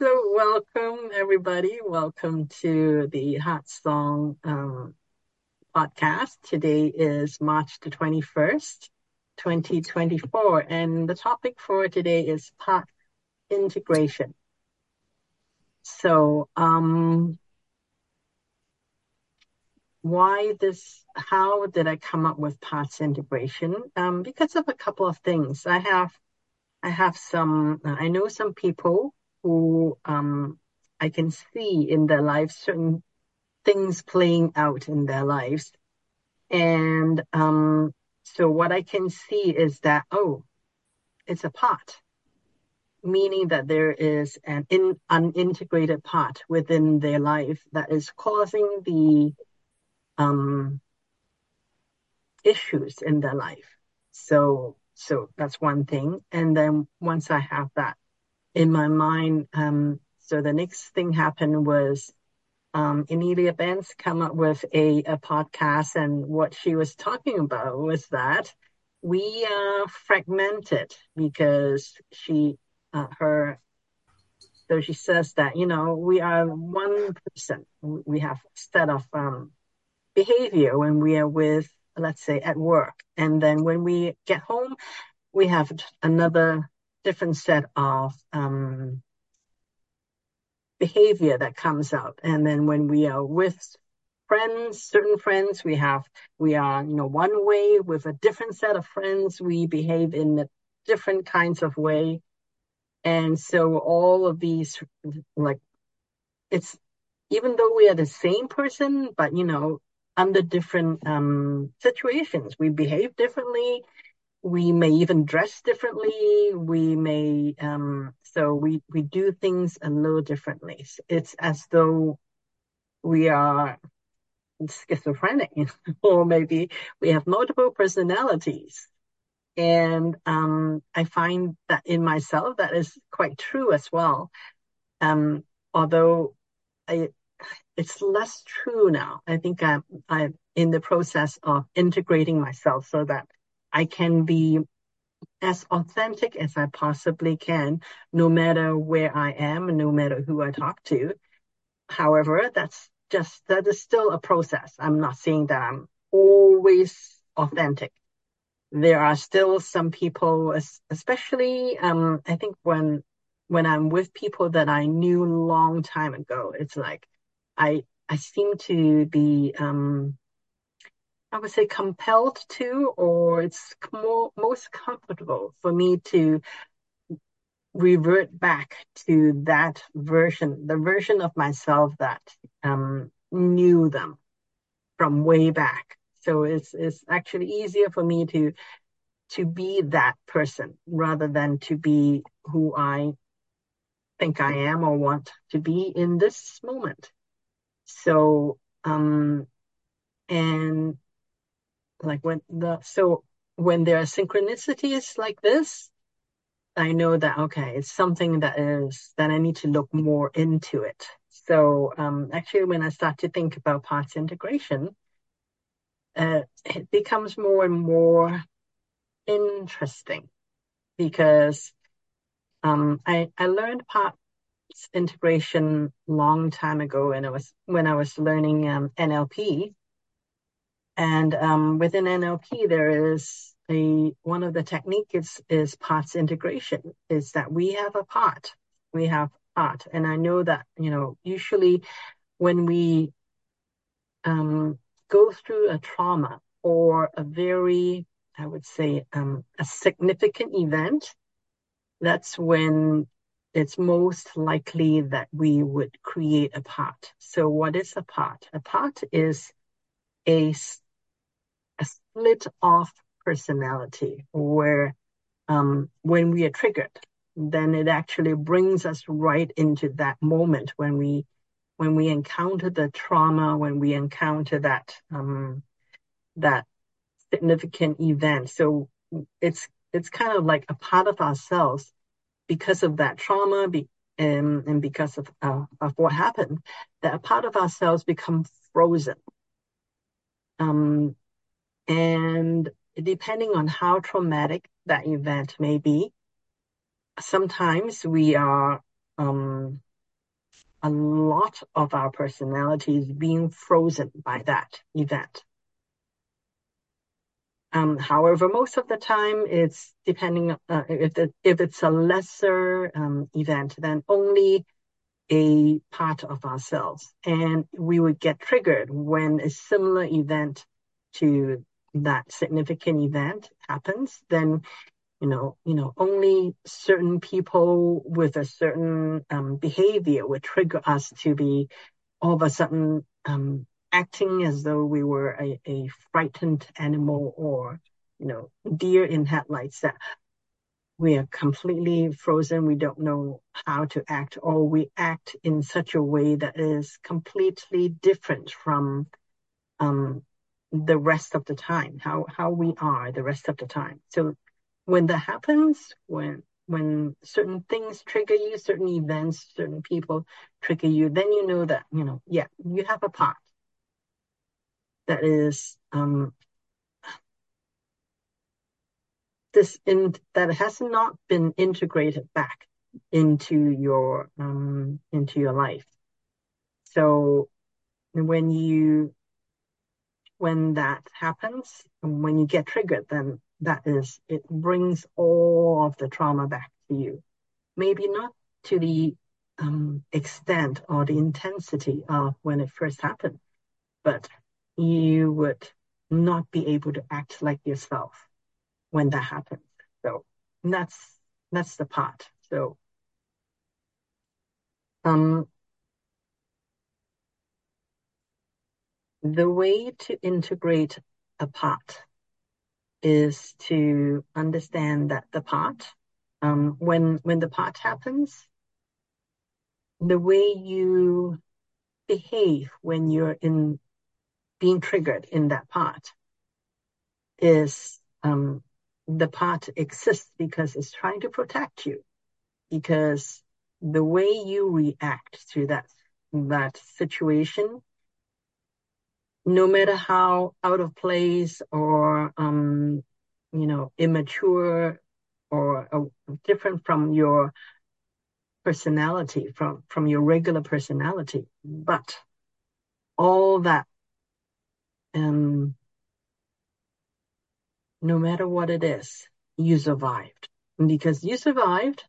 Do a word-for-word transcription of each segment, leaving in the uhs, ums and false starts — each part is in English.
So welcome everybody. Welcome to the Hot Song um, podcast. Today is March the twenty-first, twenty twenty-four, and the topic for today is pot integration. So, um, why this, how did I come up with parts integration? Um, because of a couple of things. I have, I have some, I know some people who, um, I can see in their lives certain things playing out in their lives. And, um, so what I can see is that, oh, it's a part, meaning that there is an in, unintegrated part within their life that is causing the, um, issues in their life. So, so that's one thing. And then once I have that in my mind, um, so the next thing happened was, um, Emilia Benz come up with a, a podcast, and what she was talking about was that we are fragmented because she, uh, her, so she says that, you know, we are one person. We have a set of, um, behavior when we are with, let's say, at work. And then when we get home, we have another different set of um, behavior that comes out. And then when we are with friends, certain friends, we have, we are, you know, one way. With a different set of friends, we behave in a different kinds of way. And so all of these, like, it's, even though we are the same person, but, you know, under different um, situations, we behave differently. We may even dress differently. We may, um, so we, we do things a little differently. It's as though we are schizophrenic, or maybe we have multiple personalities. And um, I find that in myself, that is quite true as well. Um, although I, it's less true now. I think I'm, I'm in the process of integrating myself so that I can be as authentic as I possibly can, no matter where I am and no matter who I talk to. However, that's just, that is still a process. I'm not saying that I'm always authentic. There are still some people, especially, um, I think when, when I'm with people that I knew long time ago, it's like, I, I seem to be, um, I would say compelled to, or it's more, most comfortable for me to revert back to that version, the version of myself that um, knew them from way back. So it's it's actually easier for me to to be that person rather than to be who I think I am or want to be in this moment. So um and like when the so when there are synchronicities like this, I know that, okay, it's something that is, that I need to look more into it. So, um, actually, when I start to think about parts integration, uh, it becomes more and more interesting because, um, I, I learned parts integration long time ago, and it was when I was learning, um, N L P. And, um, within N L P, there is a, one of the techniques is, is parts integration, is that we have a part, we have part. And I know that, you know, usually when we, um, go through a trauma or a very, I would say, um, a significant event, that's when it's most likely that we would create a part. So what is a part? A part is a a split off personality where um, when we are triggered, then it actually brings us right into that moment when we when we encounter the trauma, when we encounter that um, that significant event. So it's it's kind of like a part of ourselves because of that trauma, be, um, and because of uh, of what happened, that a part of ourselves become frozen. Um, And depending on how traumatic that event may be, sometimes we are, um, a lot of our personalities being frozen by that event. Um, however, most of the time it's depending uh, if the, if it's a lesser um, event, then only a part of ourselves, and we would get triggered when a similar event to that significant event happens. Then you know, you know, only certain people with a certain um, behavior would trigger us to be all of a sudden um, acting as though we were a, a frightened animal, or, you know, deer in headlights, that we are completely frozen. We don't know how to act, or we act in such a way that is completely different from um, the rest of the time, how, how we are the rest of the time. So when that happens, when when certain things trigger you, certain events, certain people trigger you, then you know that, you know, yeah, you have a part that is um, this in that has not been integrated back into your um, into your life. So when you when that happens, when you get triggered, then that is, it brings all of the trauma back to you. Maybe not to the um, extent or the intensity of when it first happened, but you would not be able to act like yourself when that happens. So that's that's the part. So um, the way to integrate a part is to understand that the part, um, when when the part happens, the way you behave when you're in being triggered in that part is um, the part exists because it's trying to protect you. Because the way you react to that that situation, no matter how out of place or um, you know, immature or uh, different from your personality, from from your regular personality, but all that, um, no matter what it is, you survived. And because you survived,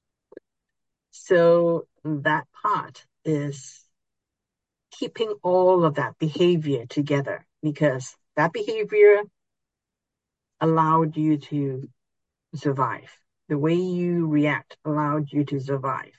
so that part is keeping all of that behavior together, because that behavior allowed you to survive. The way you react allowed you to survive.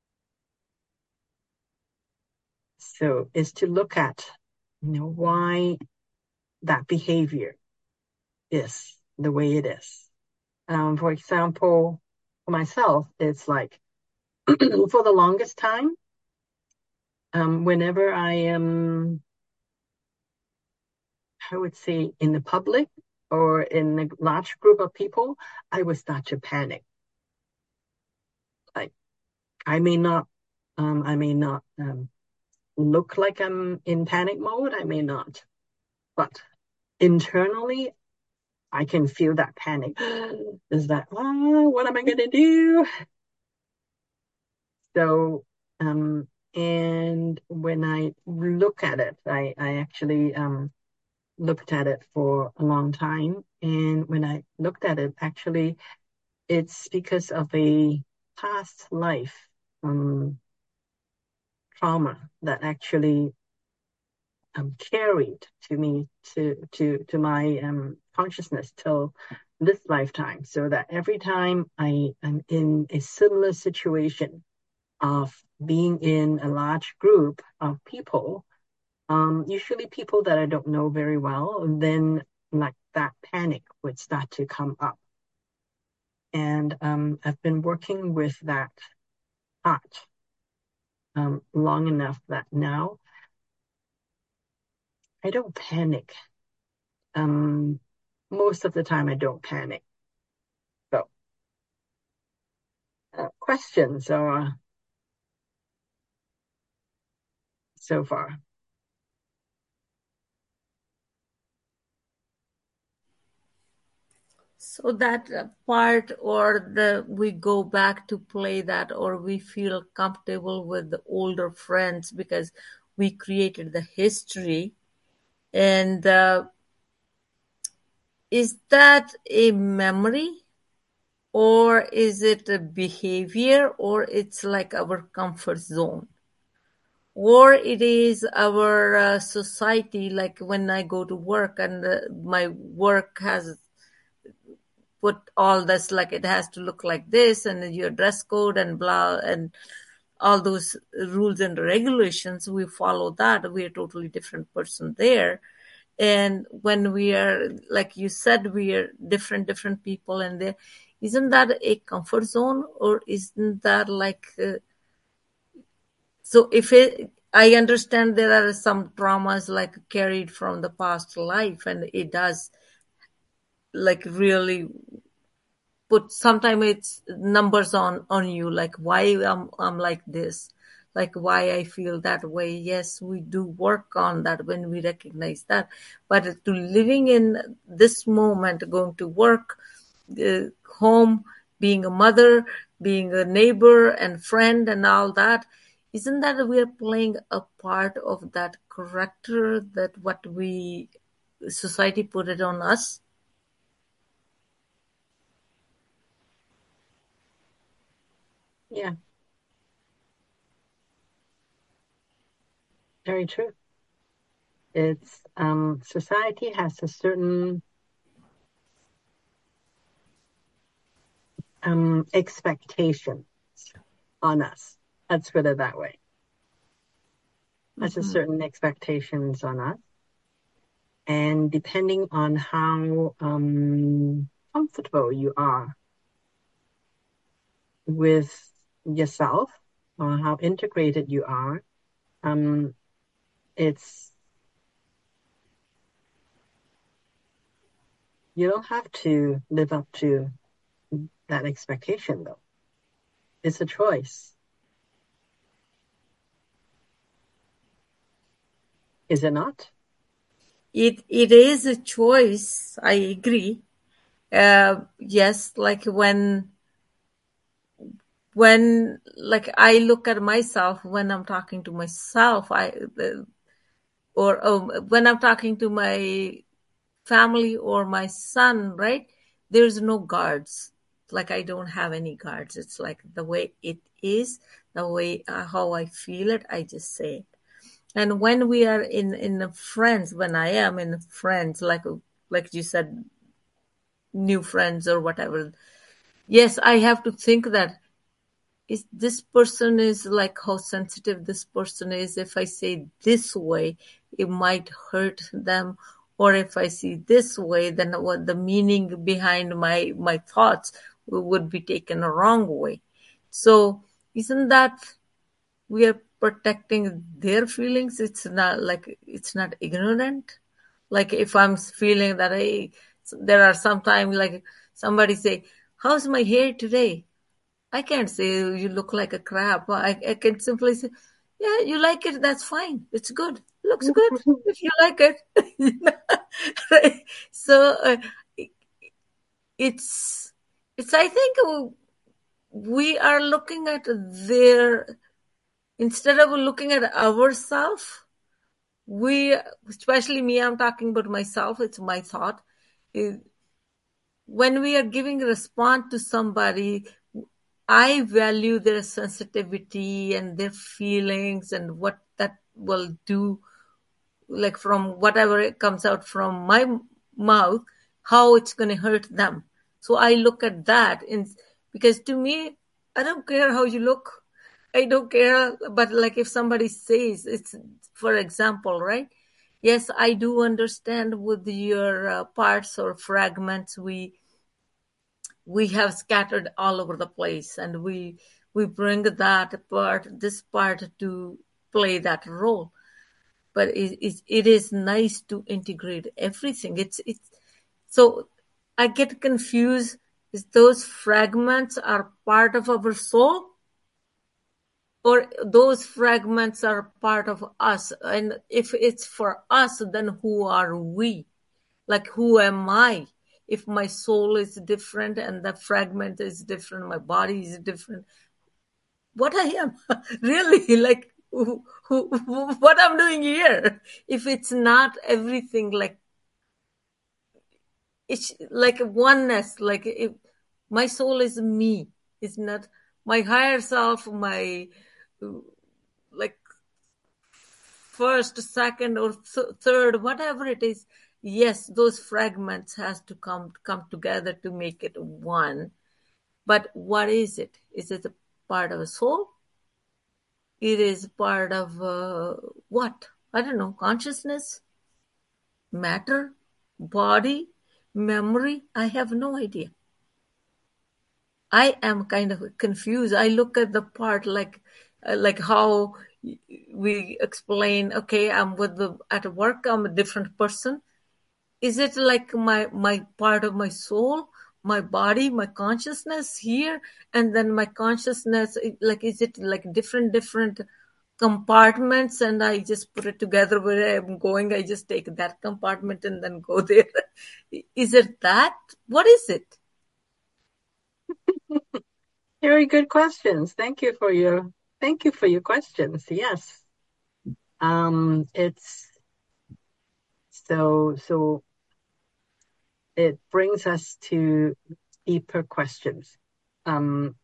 So it's to look at, you know, why that behavior is the way it is. Um, for example, for myself, it's like for the longest time, um, whenever I am, I would say, in the public or in a large group of people, I would start to panic. Like I may not, um, I may not um, look like I'm in panic mode. I may not, but internally, I can feel that panic. Is that, oh, what am I going to do? So, um, and when I look at it, I, I actually um, looked at it for a long time. And when I looked at it, actually, it's because of a past life um, trauma that actually um, carried to me, to to to my um, consciousness till this lifetime. So that every time I am in a similar situation of being in a large group of people, um, usually people that I don't know very well, then like that panic would start to come up. And um, I've been working with that part um, long enough that now I don't panic. Um, most of the time, I don't panic. So, uh, questions are so far. So that part, or the we go back to play that, or we feel comfortable with the older friends because we created the history. And uh, is that a memory, or is it a behavior, or it's like our comfort zone, or it is our uh, society, like when I go to work and uh, my work has put all this, like it has to look like this and your dress code and blah and all those rules and regulations, we follow that, we're a totally different person there. And when we are, like you said, we are different different people, and there isn't that a comfort zone, or isn't that like uh, so if it, I understand there are some traumas like carried from the past life, and it does like really put sometimes it's numbers on on you, like why I'm I'm like this, like why I feel that way. Yes, we do work on that when we recognize that, but to living in this moment, going to work, uh, home, being a mother, being a neighbor and friend and all that, isn't that we are playing a part of that character, that what we society put it on us? Yeah, very true. It's um, society has a certain um, expectations on us. Let's put it that way. Has a Mm-hmm. certain expectations on us, and depending on how um, comfortable you are with yourself or how integrated you are, um, it's you don't have to live up to that expectation though. It's a choice, is it not? It it is a choice. I agree. Uh, yes, like when when like I look at myself when I'm talking to myself, I uh, or um, when I'm talking to my family or my son, right? There's no guards. Like I don't have any guards. It's like the way it is, the way uh, how I feel it, I just say it. And when we are in in the friends, when I am in friends, like like you said, new friends or whatever, yes, I have to think that is this person is like how sensitive this person is. If I say this way, it might hurt them, or if I see this way, then what the meaning behind my my thoughts would be taken a wrong way. So isn't that we are protecting their feelings? It's not like it's not ignorant. Like if I'm feeling that I, there are sometimes like somebody say, "How's my hair today?" I can't say you look like a crap. I, I can simply say, "Yeah, you like it. That's fine. It's good. Looks good if you like it." Right? So uh, it's it's. I think we are looking at their, instead of looking at ourselves. We, especially me, I'm talking about myself. It's my thought. Is when we are giving a response to somebody, I value their sensitivity and their feelings and what that will do, like from whatever it comes out from my mouth, how it's going to hurt them. So I look at that, and because to me, I don't care how you look. I don't care. But like if somebody says it's, for example, right? Yes, I do understand with your uh, parts or fragments we we have scattered all over the place, and we we bring that part, this part to play that role. But it, it, it is nice to integrate everything. It's it's so I get confused. Is those fragments are part of our soul, or those fragments are part of us? And if it's for us, then who are we? Like who am I? if my soul is different and the fragment is different, my body is different, what I am really like, who, who, who, what I'm doing here, if it's not everything, like it's like a oneness, like if my soul is me, it's not my higher self, my like first, second, or th- third, whatever it is. Yes, those fragments has to come come together to make it one. But what is it? Is it a part of a soul? It is part of uh, what? I don't know. Consciousness, matter, body, memory. I have no idea. I am kind of confused. I look at the part like, uh, like how we explain. Okay, I'm with the at work. I'm a different person. Is it like my my part of my soul, my body, my consciousness here, and then my consciousness? Like, is it like different different compartments, and I just put it together where I'm going? I just take that compartment and then go there. Is it that? What is it? Very good questions. Thank you for your thank you for your questions. Yes. Um it's so so it brings us to deeper questions. Um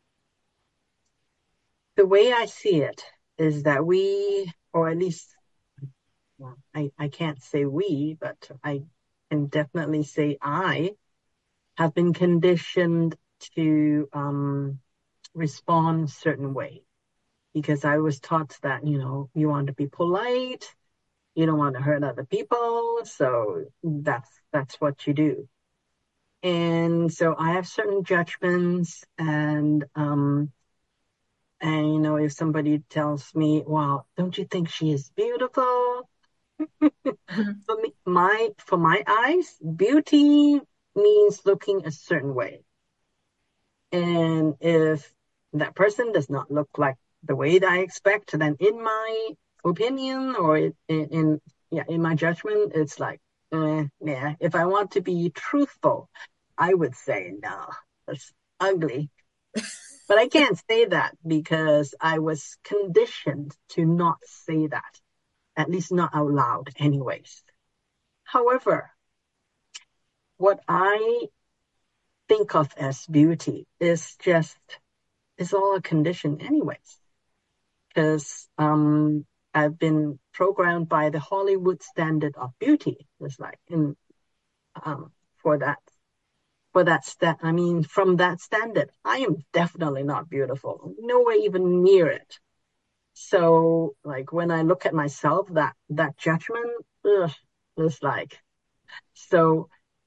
the way I see it is that we, or at least, well, I, I can't say we, but I can definitely say I have been conditioned to um respond a certain way, because I was taught that, you know, you want to be polite, you don't want to hurt other people, so that's that's what you do. And so I have certain judgments, and um and you know, if somebody tells me, "Wow, don't you think she is beautiful?" For me, my for my eyes, beauty means looking a certain way. And if that person does not look like the way that I expect, then in my opinion, or in, in yeah, in my judgment, it's like, eh, yeah. If I want to be truthful, I would say no, that's ugly. But I can't say that because I was conditioned to not say that, at least not out loud, anyways. However, what I think of as beauty is just, it's all a condition anyways, because um I've been programmed by the Hollywood standard of beauty. It's like in um for that for that stat I mean from that standard, I am definitely not beautiful, nowhere even near it. So like when I look at myself, that that judgment, ugh, is like, so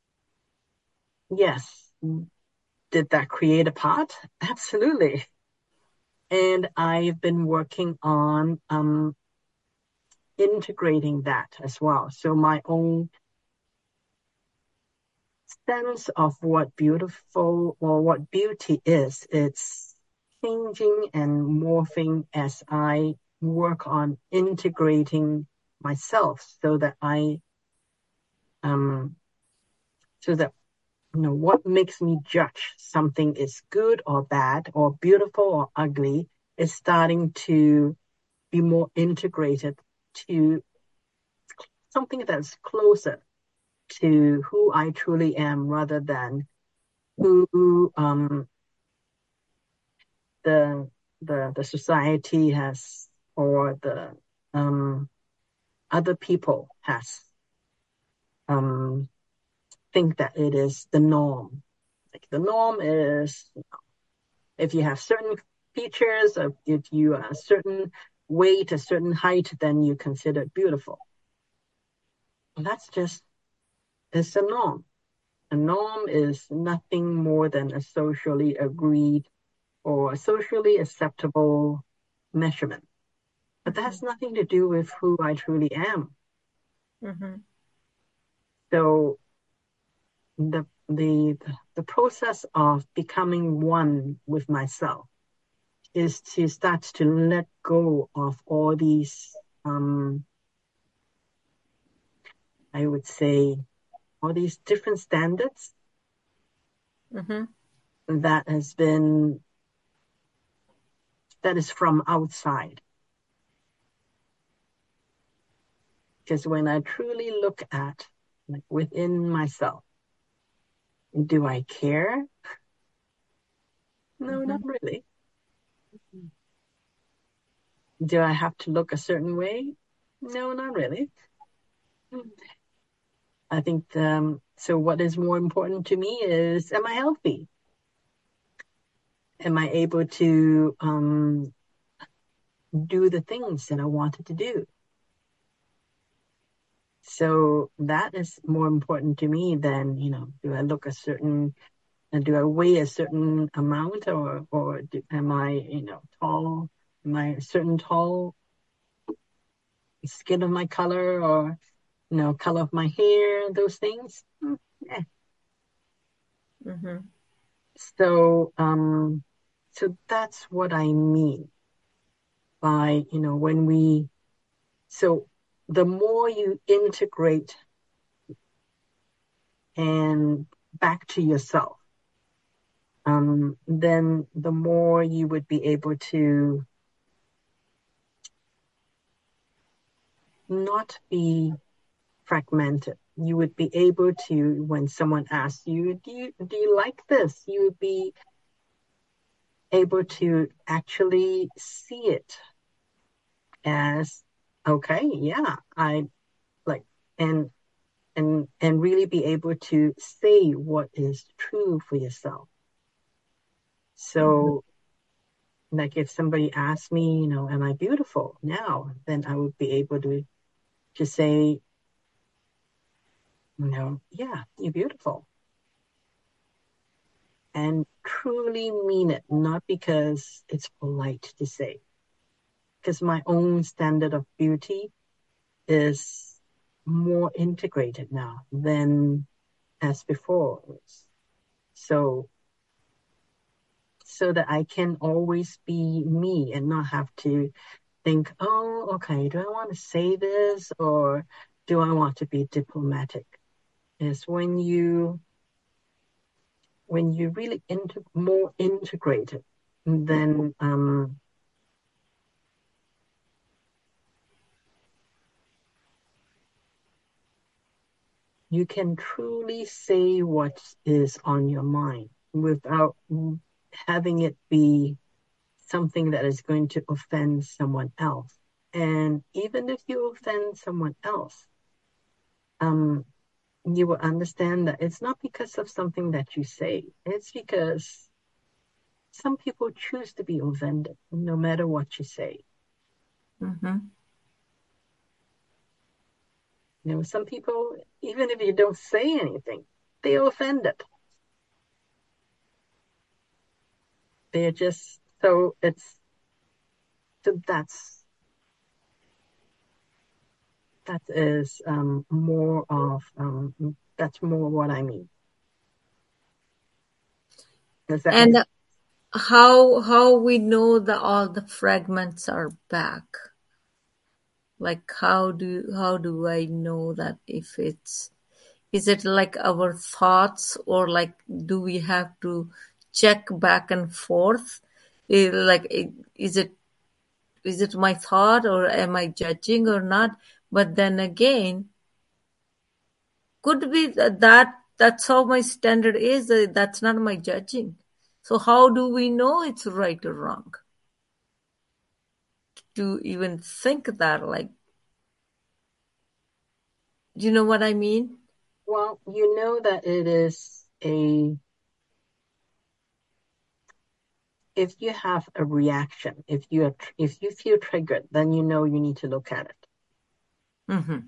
yes, did that create a part? Absolutely. And I've been working on um, integrating that as well. So my own sense of what beautiful or what beauty is, it's changing and morphing as I work on integrating myself, so that I, um, so that, you know, what makes me judge something is good or bad or beautiful or ugly is starting to be more integrated to something that's closer to who I truly am, rather than who um, the the the society has, or the um, other people has um, think that it is the norm. Like the norm is, if you have certain features, or if you are a certain weight, a certain height, then you consider beautiful. Well, that's just, it's a norm. A norm is nothing more than a socially agreed or a socially acceptable measurement. But that has nothing to do with who I truly am. Mm-hmm. So the the the process of becoming one with myself is to start to let go of all these um I would say all these different standards Mm-hmm. that has been, that is from outside. Because when I truly look at, like, within myself, do I care? No, Mm-hmm. not really. Do I have to look a certain way? No, not really. I think, um, so what is more important to me is, am I healthy? Am I able to um, do the things that I wanted to do? So that is more important to me than, you know, do I look a certain, and do I weigh a certain amount, or, or do, am I, you know, tall? Am I a certain tall, skin of my color, or, you know, color of my hair, those things? Mm, eh. Mm-hmm. So, um, so that's what I mean by, you know, when we, so the more you integrate and back to yourself, um, then the more you would be able to not be fragmented. You would be able to, when someone asks you, do you, do you like this? You would be able to actually see it as, okay, yeah, I like, and, and, and really be able to say what is true for yourself. Mm-hmm. So, like, if somebody asks me, you know, am I beautiful now? Then I would be able to, to say, you know, yeah, you're beautiful. And truly mean it, not because it's polite to say. Because my own standard of beauty is more integrated now than as before. So, so that I can always be me and not have to think, oh, okay, do I want to say this, or do I want to be diplomatic? Is when you, when you really into more integrated, then um, you can truly say what is on your mind without having it be something that is going to offend someone else. And even if you offend someone else, um, you will understand that it's not because of something that you say. It's because some people choose to be offended no matter what you say. Mm-hmm. You know, some people, even if you don't say anything, they're offended. They're just, so it's, so that's, that is um, more of, um, that's more what I mean. Does that make And sense? how how we know that all the fragments are back? Like how do how do I know that if it's is it like our thoughts, or like do we have to check back and forth? Eh, like eh, is it is it my thought, or am I judging or not? But then again, could be that that- that's how my standard is. uh, That's not my judging. So how do we know it's right or wrong? To even think that, like, do you know what I mean? Well, you know that it is a, if you have a reaction, if you are, if you feel triggered, then you know you need to look at it. Mm-hmm.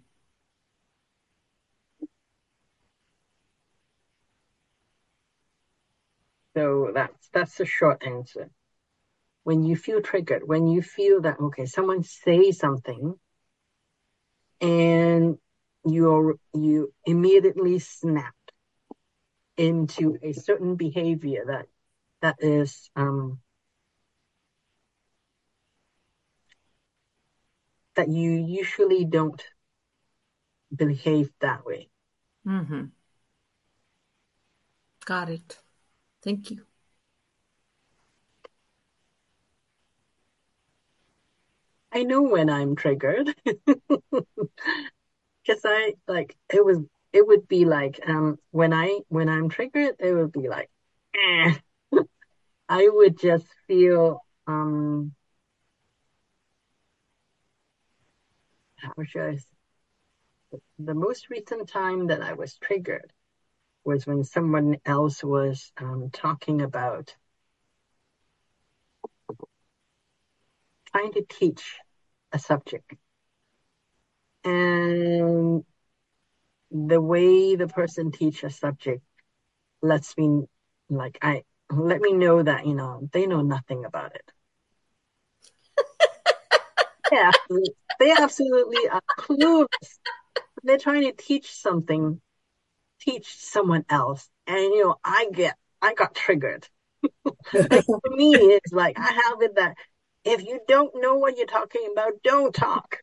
So that's that's the short answer. When you feel triggered, when you feel that, okay, someone say something and you're you immediately snap into a certain behavior that that is um that you usually don't behave that way. Mm-hmm. Got it. Thank you. I know when I'm triggered. Because I like it was it would be like um when I when I'm triggered, it would be like eh. I would just feel um how should I say? The most recent time that I was triggered was when someone else was um, talking about trying to teach a subject. And the way the person teach a subject lets me like I let me know that, you know, they know nothing about it. Yeah, they absolutely are clueless. They're trying to teach something, teach someone else. And you know, I get I got triggered. Like for me, it's like I have it that if you don't know what you're talking about, don't talk.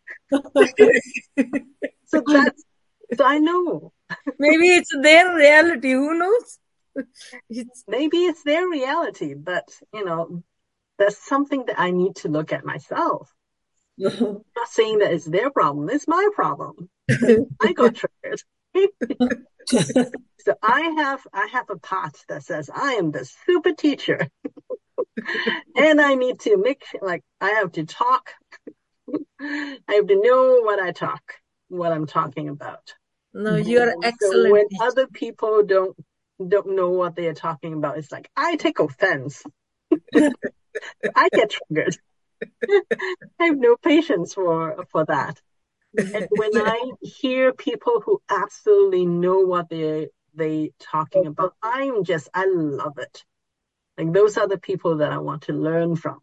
So that's so I know. Maybe it's their reality. Who knows? It's Maybe it's their reality, but you know, that's something that I need to look at myself. I'm not saying that it's their problem, it's my problem. I got triggered. So I have I have a pot that says I am the super teacher. And I need to make like I have to talk. I have to know what I talk, what I'm talking about. no, you're And so excellent when teacher. other people don't don't know what they are talking about, it's like I take offense. I get triggered. I have no patience for for that. And when I hear people who absolutely know what they they talking about, I'm just I love it. Like those are the people that I want to learn from.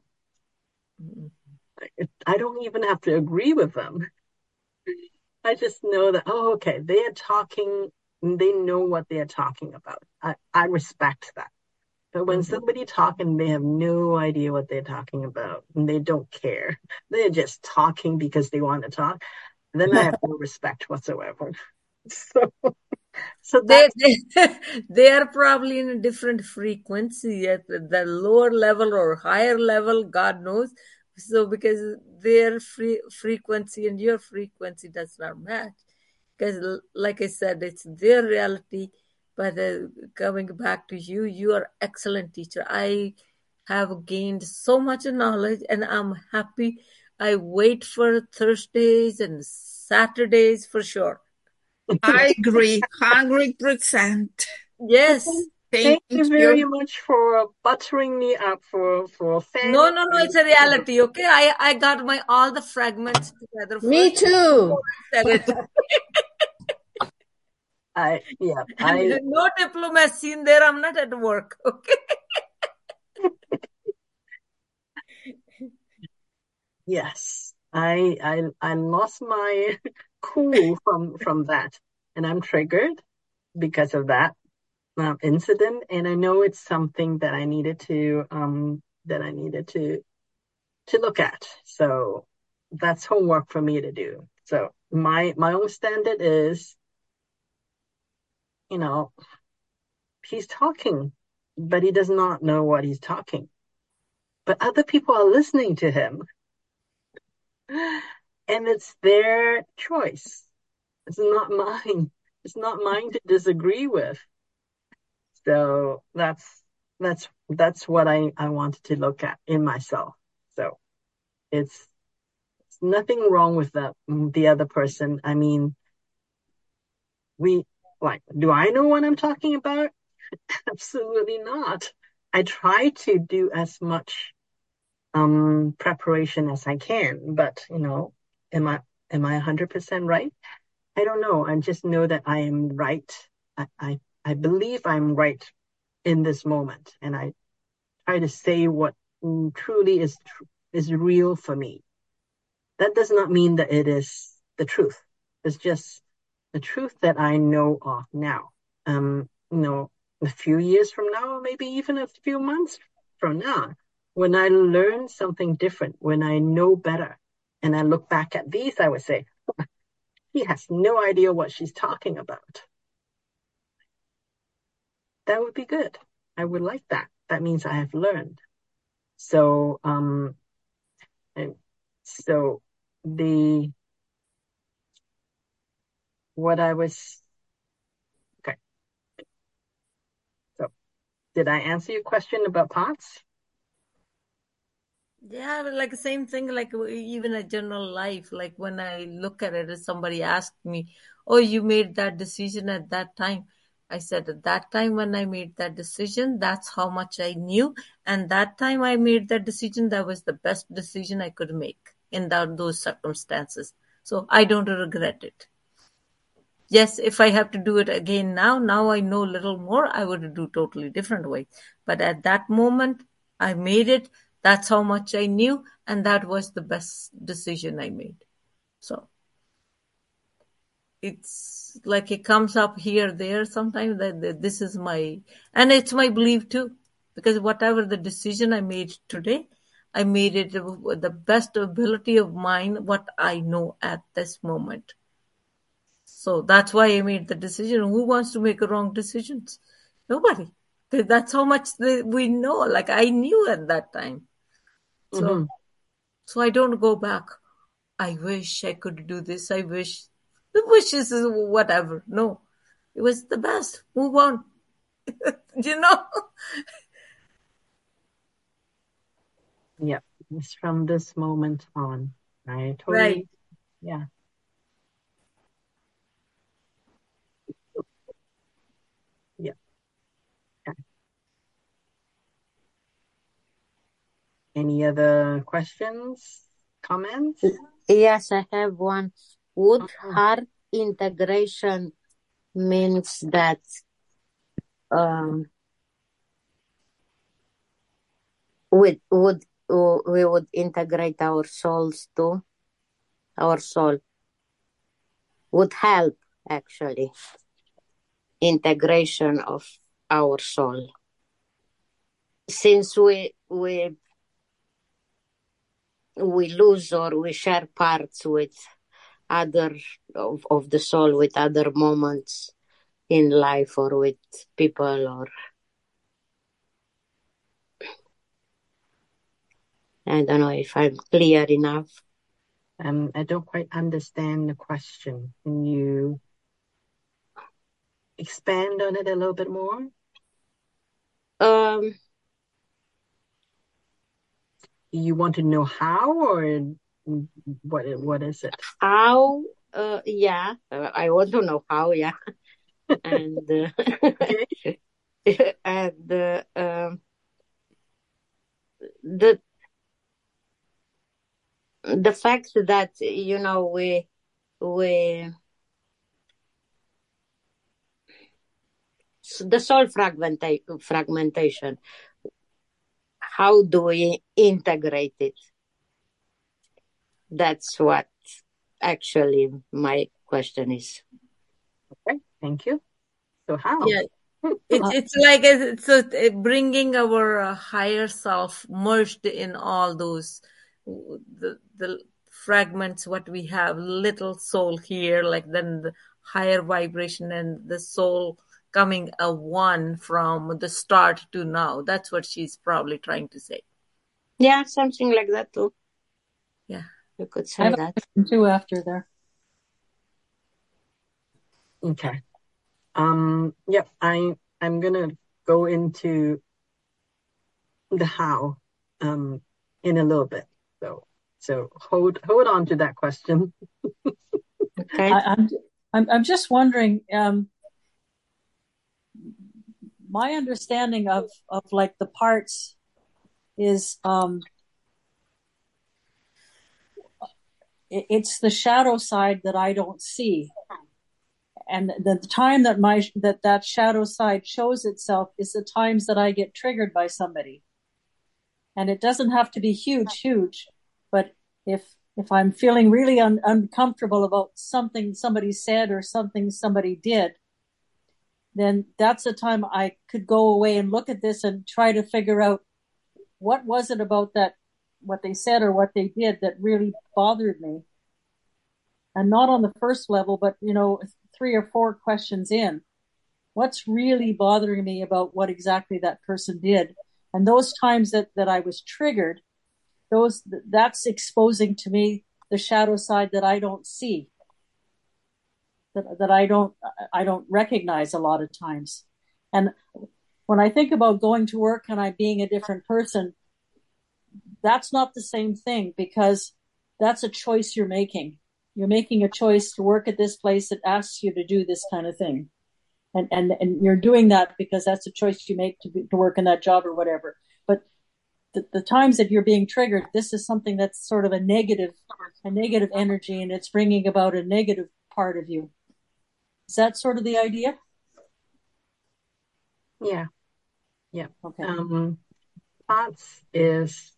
Like, I don't even have to agree with them. I just know that, oh, okay, they are talking, they know what they are talking about. I, I respect that. But when Mhm. somebody talking, they have no idea what they're talking about and they don't care. They're just talking because they want to talk. Then I have no respect whatsoever. So, so They, that's, they they are probably in a different frequency at the lower level or higher level, God knows. So because their free frequency and your frequency does not match. Because like I said, it's their reality. But uh, coming back to you, you are excellent teacher. I have gained so much knowledge and I'm happy. I wait for Thursdays and Saturdays for sure. I agree, one hundred percent. Yes. Thank thank you very you. much for buttering me up, for, for No, fanning no, no, me. it's a reality, okay? I, I got my all the fragments together Me first before too. I said it. I, yeah, And I, no diplomacy in there. I'm not at work, okay? yes, I, I, I lost my cool from, from that and I'm triggered because of that um, incident. And I know it's something that I needed to, um, that I needed to, to look at. So that's homework for me to do. So my, my own standard is, you know, he's talking, but he does not know what he's talking. But other people are listening to him and it's their choice. It's not mine. It's not mine to disagree with. So that's that's that's what I, I wanted to look at in myself. So it's, it's nothing wrong with the the other person. I mean, we like, do I know what I'm talking about? Absolutely not. I try to do as much um preparation as I can, but you know, am I am I one hundred percent right? I don't know. I just know that I am right. I I, I believe I'm right in this moment, and I try to say what truly is tr- is real for me. That does not mean that it is the truth. It's just the truth that I know of now. Um, you know, a few years from now, or maybe even a few months from now, when I learn something different, when I know better, and I look back at these, I would say, he has no idea what she's talking about. that would be good. I would like that. That means I have learned. So, um, and so the, what I was, okay. So did I answer your question about parts? Yeah, but like the same thing, like even a general life, like when I look at it, if somebody asked me, oh, you made that decision at that time. I said, at that time when I made that decision, that's how much I knew. And that time I made that decision, that was the best decision I could make in that, those circumstances. So I don't regret it. Yes, if I have to do it again now, now I know a little more, I would do totally different way. But at that moment, I made it. That's how much I knew, and that was the best decision I made. So it's like it comes up here, there, sometimes that, that this is my, and it's my belief too, because whatever the decision I made today, I made it with the best ability of mine, what I know at this moment. So that's why I made the decision. Who wants to make wrong decisions? Nobody. That's how much we know. Like I knew at that time. So, mm-hmm. so I don't go back. I wish I could do this. I wish. The wishes is whatever. No, it was the best. Move on. You know? Yeah. It's from this moment on. I totally, right. Yeah. Yeah. Okay. Any other questions, comments? Yes, I have one. Would uh-huh. heart integration means that um, we would we would integrate our souls too? Our soul would help actually integration of our soul, since we we we lose or we share parts with other of, of the soul, with other moments in life or with people, or I don't know if I'm clear enough. Um, I don't quite understand the question. Can you expand on it a little bit more? Um, you want to know how, or what? What is it? How? Uh, yeah, I want to know how. Yeah, and uh, and uh, um, the the fact that you know we we the soul fragmenta- fragmentation. How do we integrate it? That's what actually my question is. Okay, thank you. So how? Yeah, it's it's like it's so bringing our higher self merged in all those the the fragments what we have, little soul here, like then the higher vibration and the soul coming a one from the start to now. That's what she's probably trying to say. Yeah, something like that too. Yeah, you could say I have that a too after there. Okay. Um. Yep. Yeah, I I'm gonna go into the how um in a little bit. So so hold hold on to that question. Okay. I, I'm I'm I'm just wondering. Um, my understanding of of like the parts is um, it, it's the shadow side that I don't see, and the, the time that my that that shadow side shows itself is the times that I get triggered by somebody, and it doesn't have to be huge, huge, but if if I'm feeling really un, uncomfortable about something somebody said or something somebody did, then that's the time I could go away and look at this and try to figure out what was it about that, what they said or what they did that really bothered me. And not on the first level, but, you know, three or four questions in. what's really bothering me about what exactly that person did. And those times that, that I was triggered, those that's exposing to me the shadow side that I don't see, that, that I don't I don't recognize a lot of times. And when I think about going to work and I being a different person, that's not the same thing, because that's a choice you're making. You're making a choice to work at this place that asks you to do this kind of thing. And, and, and you're doing that because that's a choice you make to, be, to work in that job or whatever. But the, the times that you're being triggered, this is something that's sort of a negative, a negative energy, and it's bringing about a negative part of you. Is that sort of the idea? Yeah. Yeah. Okay. Um, thoughts is,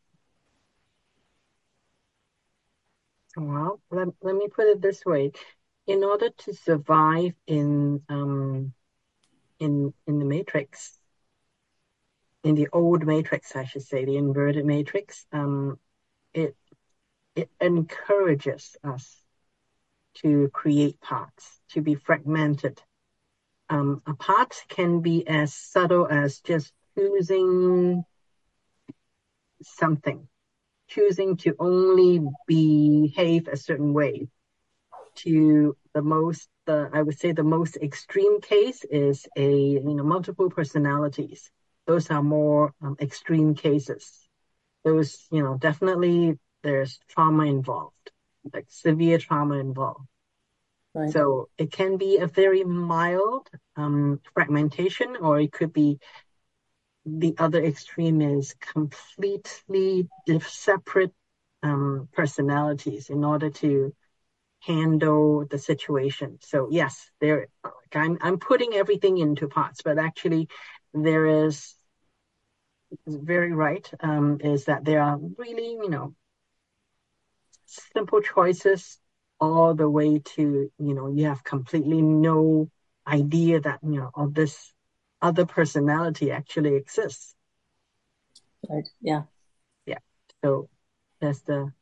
well, let, let me put it this way. In order to survive in um in in the matrix, in the old matrix, I should say, the inverted matrix, um, it it encourages us to create parts, to be fragmented. Um, a part can be as subtle as just choosing something, choosing to only behave a certain way, to the most, the I would say the most extreme case is a, you know, multiple personalities. Those are more um, extreme cases. Those, you know, definitely there's trauma involved, like severe trauma involved. Right. So it can be a very mild um, fragmentation, or it could be the other extreme is completely separate um, personalities in order to handle the situation. So yes, there I'm I'm putting everything into parts, but actually there is very right um, is that there are really, you know, simple choices all the way to, you know, you have completely no idea that, you know, of this other personality actually exists. Right. Yeah. Yeah. So that's the,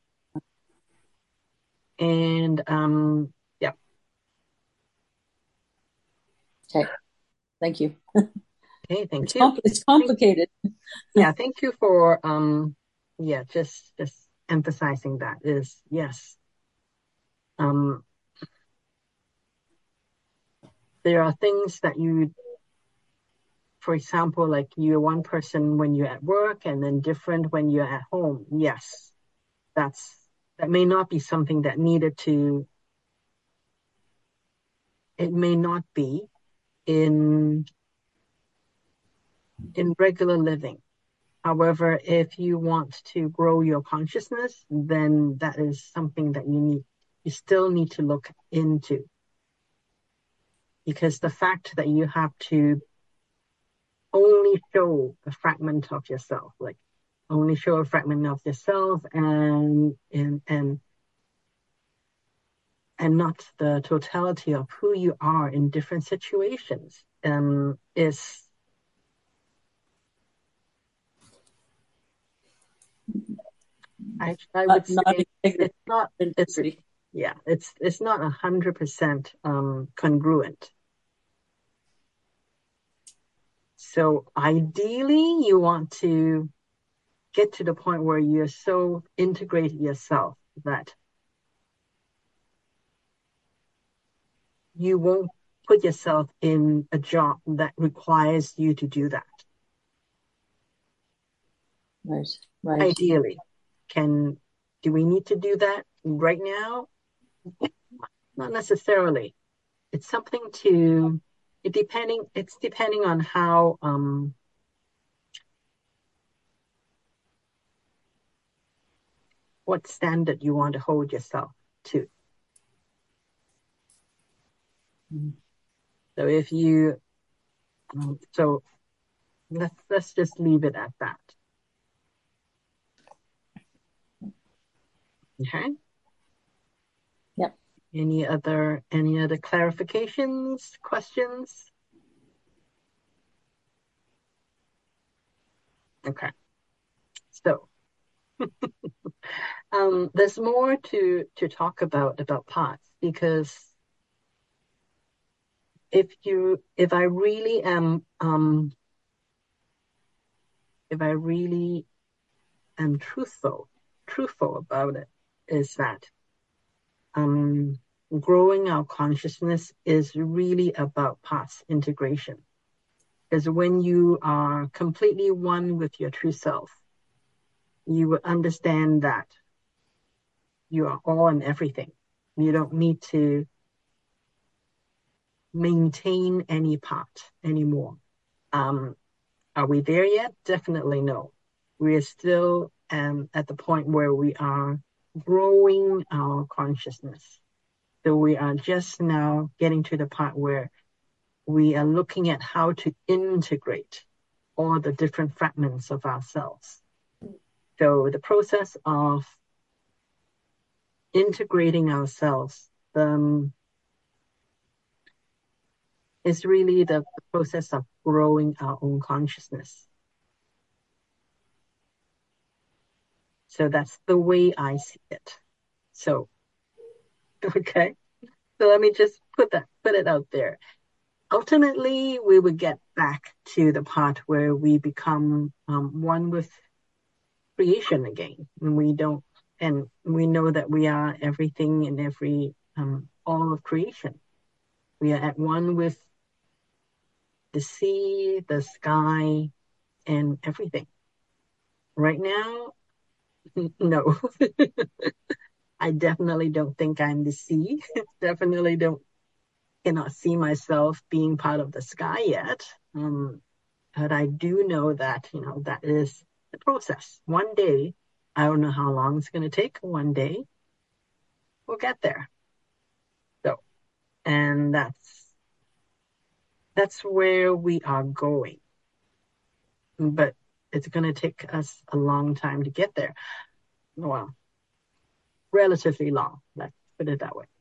and um, yeah. Okay. Thank you. Okay. Thank It's you. compl- it's complicated. Yeah. Thank you for, um, yeah, just, just emphasizing that is yes. Um, there are things that you, for example, like you're one person when you're at work and then different when you're at home. Yes, that's that may not be something that needed to, it may not be in in regular living. However, if you want to grow your consciousness, then that is something that you need, you still need to look into. Because the fact that you have to only show a fragment of yourself, like only show a fragment of yourself and and and and not the totality of who you are in different situations, um, is I I Not, would not say integrity. it's not it's integrity. yeah it's it's not a hundred percent um congruent. So ideally, you want to get to the point where you're so integrated yourself that you won't put yourself in a job that requires you to do that. Right. Right. Ideally, can do we need to do that right now? Not necessarily. It's something to it depending. It's depending on how um what standard you want to hold yourself to. Mhm. So if you um, so let's let's just leave it at that. Okay. Yep. Any other any other clarifications, questions? Okay. So um, there's more to to talk about about parts because if you, if I really am, um, if I really am truthful, truthful about it, is that um, growing our consciousness is really about path integration. Because when you are completely one with your true self, you will understand that you are all and everything. You don't need to maintain any part anymore. Um, are we there yet? Definitely no. We are still um, at the point where we are growing our consciousness. So we are just now getting to the part where we are looking at how to integrate all the different fragments of ourselves. So the process of integrating ourselves um, is really the, the process of growing our own consciousness. So that's the way I see it. So, okay. So let me just put that, put it out there. Ultimately, we would get back to the part where we become um, one with creation again. And we don't, and we know that we are everything and every, um, all of creation. We are at one with the sea, the sky, and everything. Right now, no. I definitely don't think I'm the sea. Definitely don't, cannot see myself being part of the sky yet. Um, but I do know that, you know, that is the process. One day, I don't know how long it's going to take. One day, we'll get there. So, and that's, that's where we are going. But it's going to take us a long time to get there. Well, relatively long. Let's put it that way.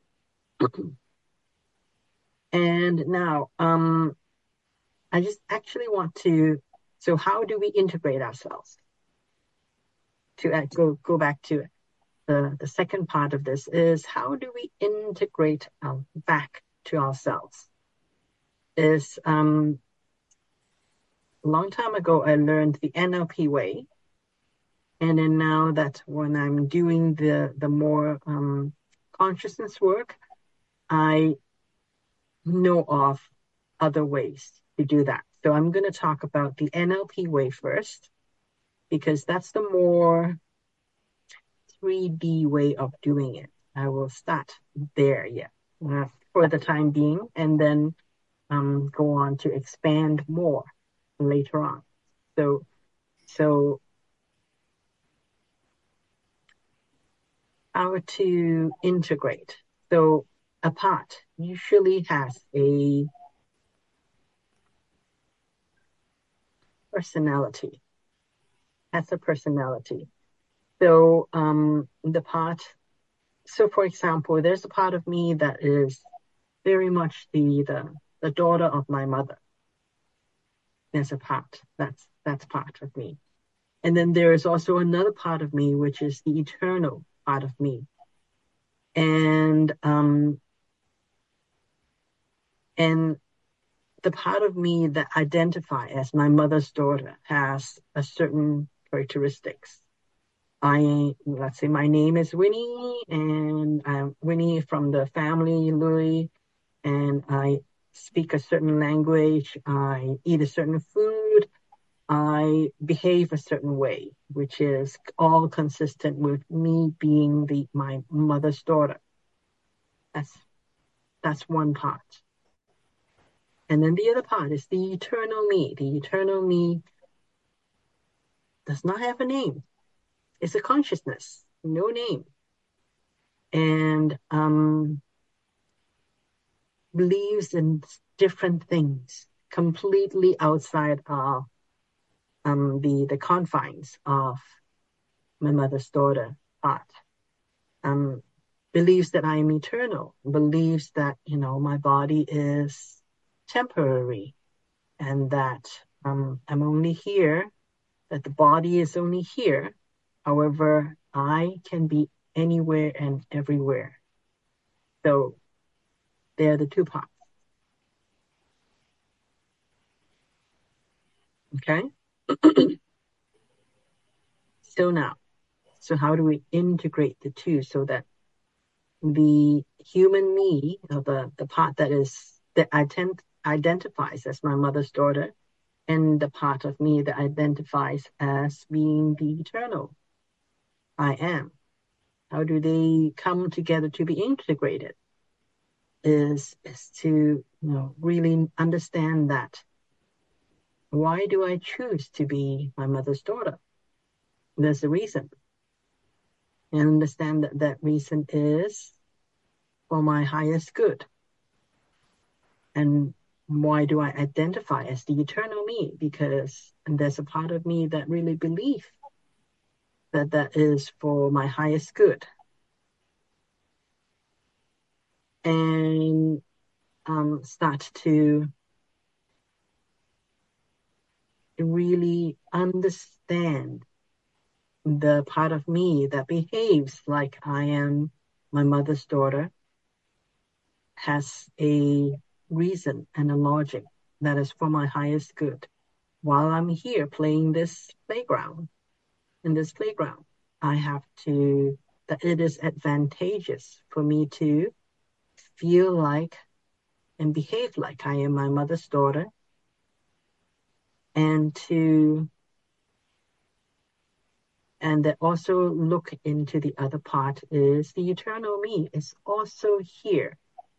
And now, um, I just actually want to, so how do we integrate ourselves? To uh, go go back to the, the second part of this is how do we integrate um, back to ourselves? Is um, a long time ago, I learned the N L P way. And then now that when I'm doing the, the more um, consciousness work, I know of other ways to do that. So I'm going to talk about the N L P way first, because that's the more three D way of doing it. I will start there, yeah, uh, for the time being, and then um, go on to expand more later on. So, so how to integrate? So a part usually has a personality, has a personality. So um, the part, so for example, there's a part of me that is very much the the, the daughter of my mother. There's a part that's that's part of me, and then there is also another part of me which is the eternal part of me, and um, and the part of me that identify as my mother's daughter has a certain characteristics. I, let's say my name is Winnie, and I'm Winnie from the family Louis, and I speak a certain language, I eat a certain food, I behave a certain way, which is all consistent with me being the my mother's daughter. That's that's one part. And then the other part is the eternal me. The eternal me does not have a name. It's a consciousness, no name. And um, believes in different things, completely outside of um, the, the confines of my mother's daughter part. Um, believes that I am eternal, believes that, you know, my body is temporary, and that um, I'm only here, that the body is only here. However, I can be anywhere and everywhere. So they're the two parts. Okay? So now, so how do we integrate the two so that the human me, or the, the part that is that ident- identifies as my mother's daughter, and the part of me that identifies as being the eternal I am, how do they come together to be integrated? Is is to you know really understand that why do I choose to be my mother's daughter? There's a reason. And understand that that reason is for my highest good. And why do I identify as the eternal me? Because and there's a part of me that really believes that that is for my highest good. And um, start to really understand the part of me that behaves like I am my mother's daughter, has a reason and a logic that is for my highest good. While I'm here playing this playground, in this playground, I have to, that it is advantageous for me to feel like and behave like I am my mother's daughter, and to and that also look into the other part is the eternal me is also here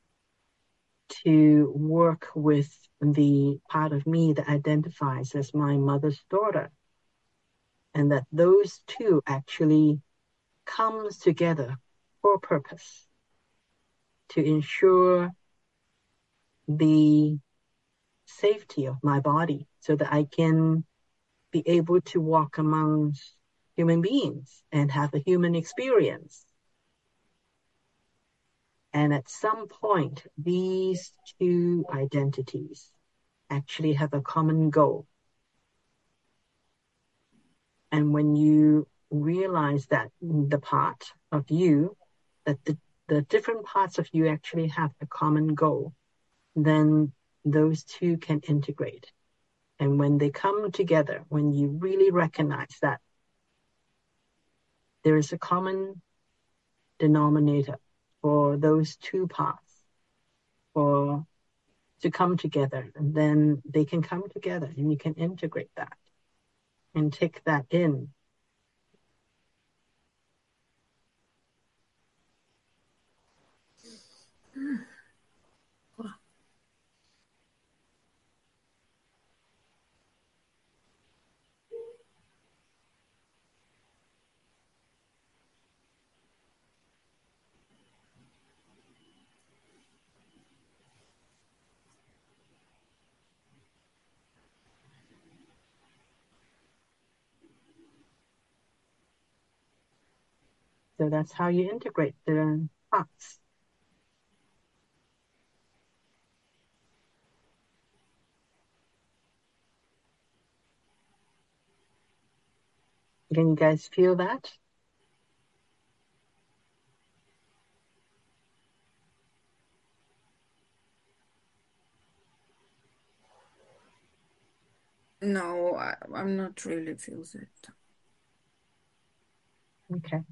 to work with the part of me that identifies as my mother's daughter, and that those two actually comes together for a purpose to ensure the safety of my body so that I can be able to walk amongst human beings and have a human experience. And at some point, these two identities actually have a common goal. And when you realize that the part of you, that the, the different parts of you actually have a common goal, then those two can integrate. And when they come together, when you really recognize that there is a common denominator for those two parts, for to come together, and then they can come together and you can integrate that and take that in. So that's how you integrate the parts. Can you guys feel that? No, I, I'm not really feel that. Okay.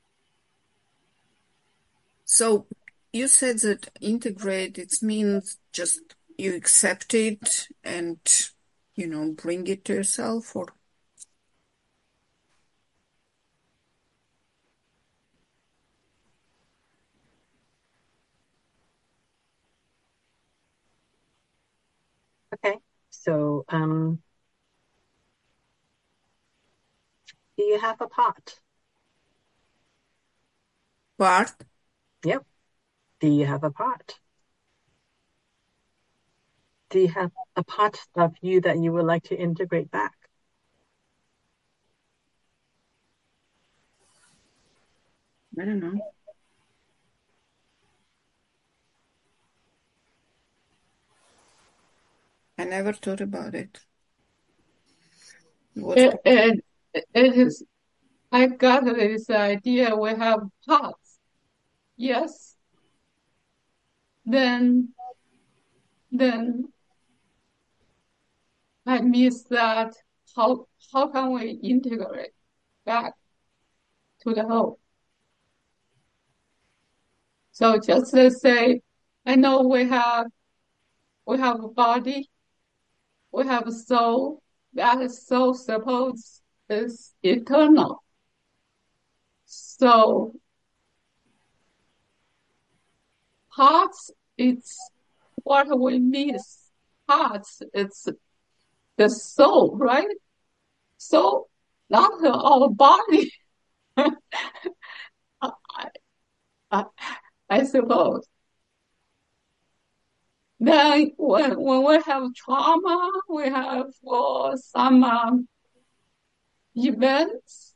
So you said that integrate, it means just you accept it and, you know, bring it to yourself, or? Okay. So, um, do you have a part? Part? Yep. Do you have a part? Do you have a part of you that you would like to integrate back? I don't know. I never thought about it. What It, it, it is, I got this idea we have parts. Yes. Then, then I miss that. How how can we integrate back to the whole? So just to say, I know we have we have a body, we have a soul. That soul suppose is eternal. So parts, it's what we miss. Parts, it's the soul, right? So not our body. I, I, I suppose. Then when when we have trauma, we have uh, some um, events,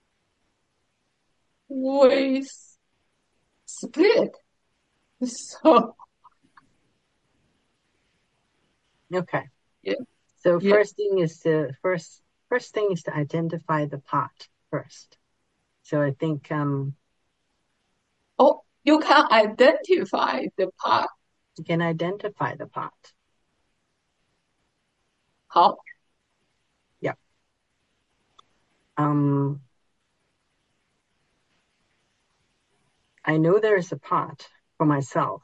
we s- split. So Okay. yeah, So yeah. first thing is to first first thing is to identify the part first. So I think um Oh, you can identify the part. you can identify the part. How? Yeah. Um I know there is a part for myself.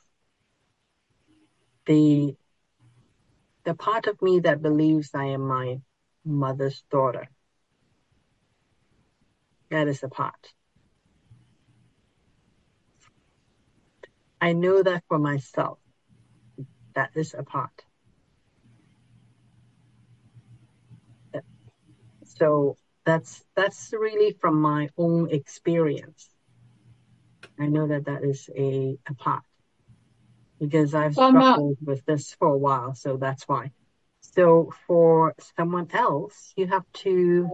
The the part of me that believes I am my mother's daughter. That is a part. I know that for myself. That is a part. So that's that's really from my own experience. I know that that is a, a part because I've From uh, struggled with this for a while. So that's why. So for someone else, you have to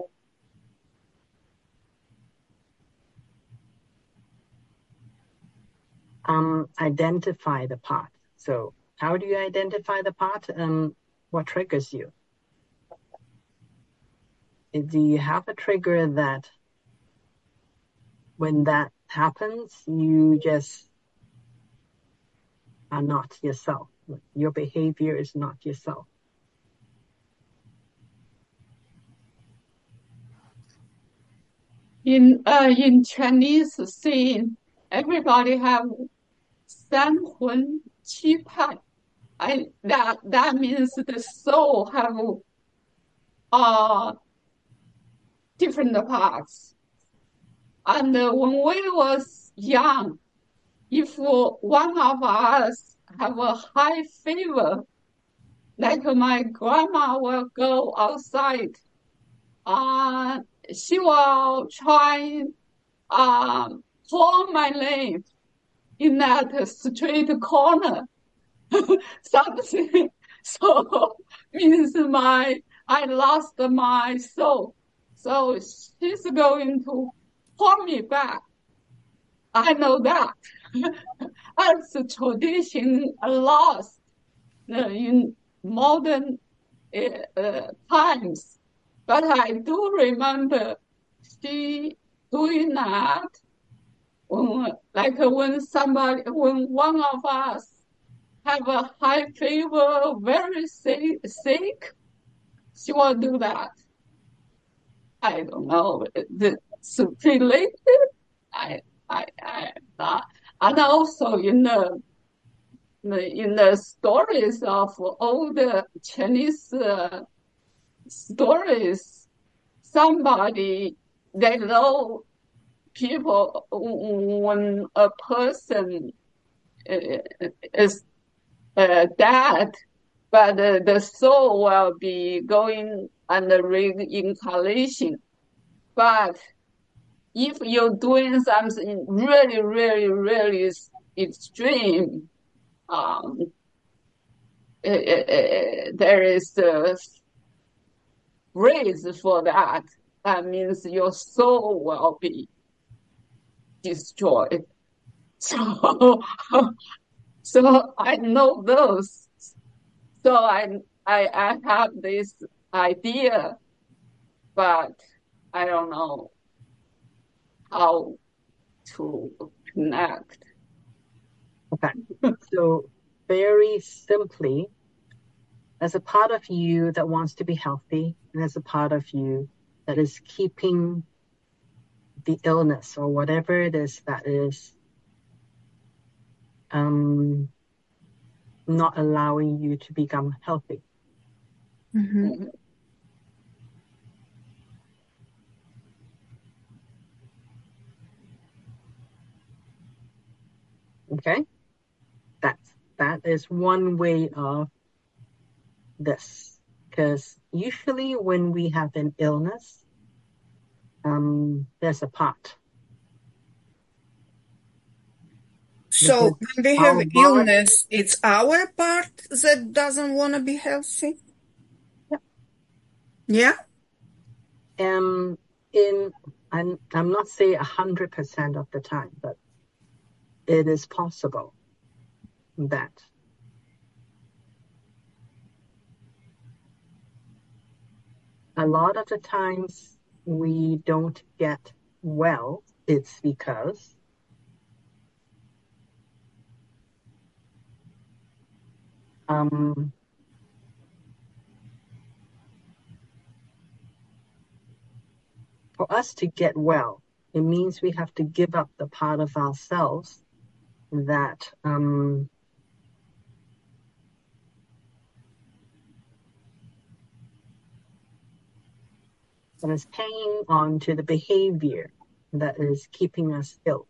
um, identify the part. So how do you identify the part? Um, what triggers you? Do you have a trigger that when that happens, you just are not yourself? Your behavior is not yourself. in uh, in Chinese scene, everybody have 三魂七魄. I that that means the soul have uh different parts. And uh, when we was young, if one of us have a high fever, like my grandma will go outside, uh, she will try um call my name in that street corner. Something so means my I lost my soul. So she's going to call me back. I know that. As a tradition lost uh, in modern uh, uh, times. But I do remember she doing that when, like when somebody, when one of us have a high fever, very sick, sick, she will do that. I don't know. It's related. I, I, I, not. And also in the, in the stories of all the Chinese uh, stories, somebody, they know people, when a person uh, is uh, dead, but uh, the soul will be going under reincarnation. But if you're doing something really, really, really extreme, um, uh, uh, there is a phrase for that. That means your soul will be destroyed. So, so I know those. So I, I, I have this idea, but I don't know how to connect. Okay. So very simply, There's a part of you that wants to be healthy, and there's a part of you that is keeping the illness or whatever it is that is um, not allowing you to become healthy. Mm-hmm. Okay? That's, that is one way of this. Because usually when we have an illness, um, there's a part. So Because when we have our body, illness, it's our part that doesn't want to be healthy? Yep. Yeah? um, in, I'm, I'm not saying a hundred percent of the time, but it is possible that a lot of the times we don't get well, it's because um, for us to get well, it means we have to give up the part of ourselves that um, that is hanging on to the behavior that is keeping us ill.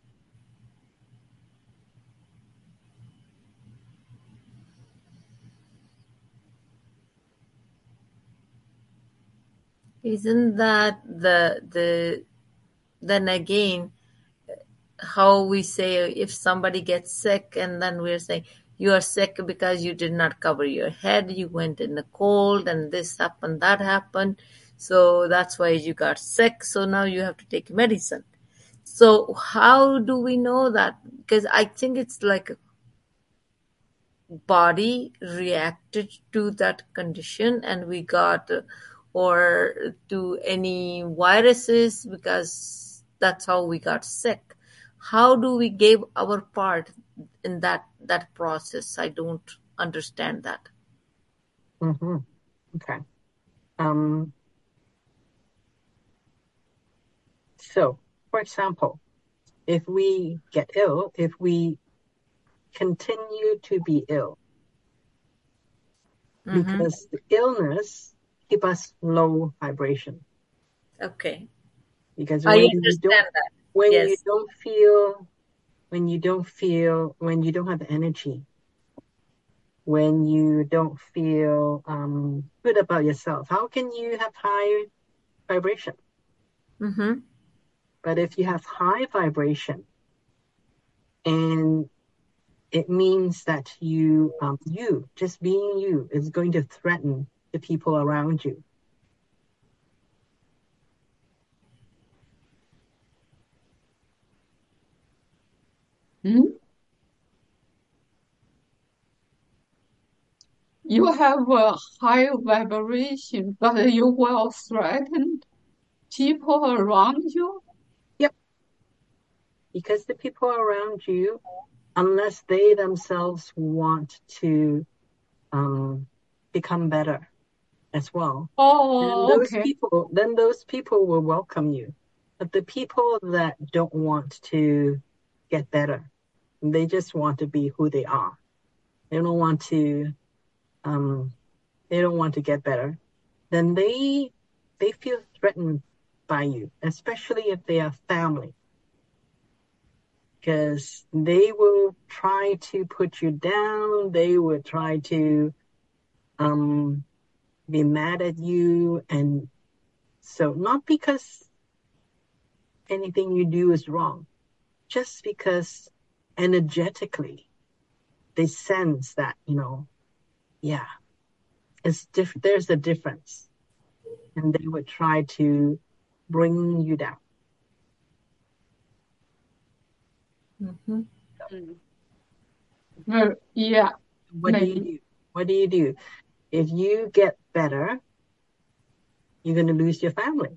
Isn't that the the then again how we say if somebody gets sick and then we're saying you are sick because you did not cover your head, you went in the cold and this happened, that happened, so that's why you got sick, so now you have to take medicine. So how do we know that? Because I think it's like body reacted to that condition and we got uh, or to any viruses because that's how we got sick. How do we give our part in that that process? I don't understand that. Mm-hmm. Okay. Um, so, for example, if we get ill, if we continue to be ill, Mm-hmm. because the illness keep us low vibration. Okay, Because I when you understand don't, that. when you Yes. don't feel, when you don't feel, when you don't have energy, when you don't feel um, good about yourself, how can you have high vibration? Mm-hmm. But if you have high vibration, and it means that you, um, you just being you, is going to threaten the people around you. Hmm? You have a high vibration, but you will threaten people around you. Yep. Because the people around you, unless they themselves want to um, become better as well, then Oh, those okay. people, then those people will welcome you. But the people that don't want to get better, they just want to be who they are. They don't want to, um, they don't want to get better. Then they, they feel threatened by you, especially if they are family, because they will try to put you down. They will try to um, be mad at you, and so not because anything you do is wrong, just because energetically they sense that, you know, yeah, it's diff- there's a difference, and they would try to bring you down. Mm-hmm. Well, yeah, What do you maybe. do? What do you do? If you get better, you're going to lose your family.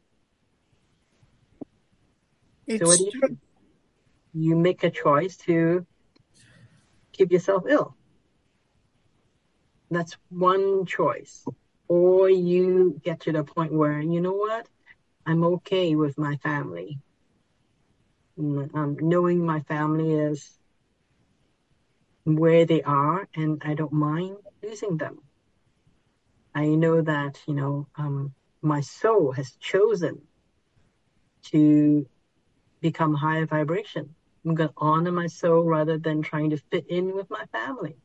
So what It's do you true. do? You make a choice to keep yourself ill. That's one choice. Or you get to the point where, you know what, I'm okay with my family. Um, knowing my family is where they are, and I don't mind losing them. I know that, you know, um, my soul has chosen to become higher vibration. I'm going to honor my soul rather than trying to fit in with my family.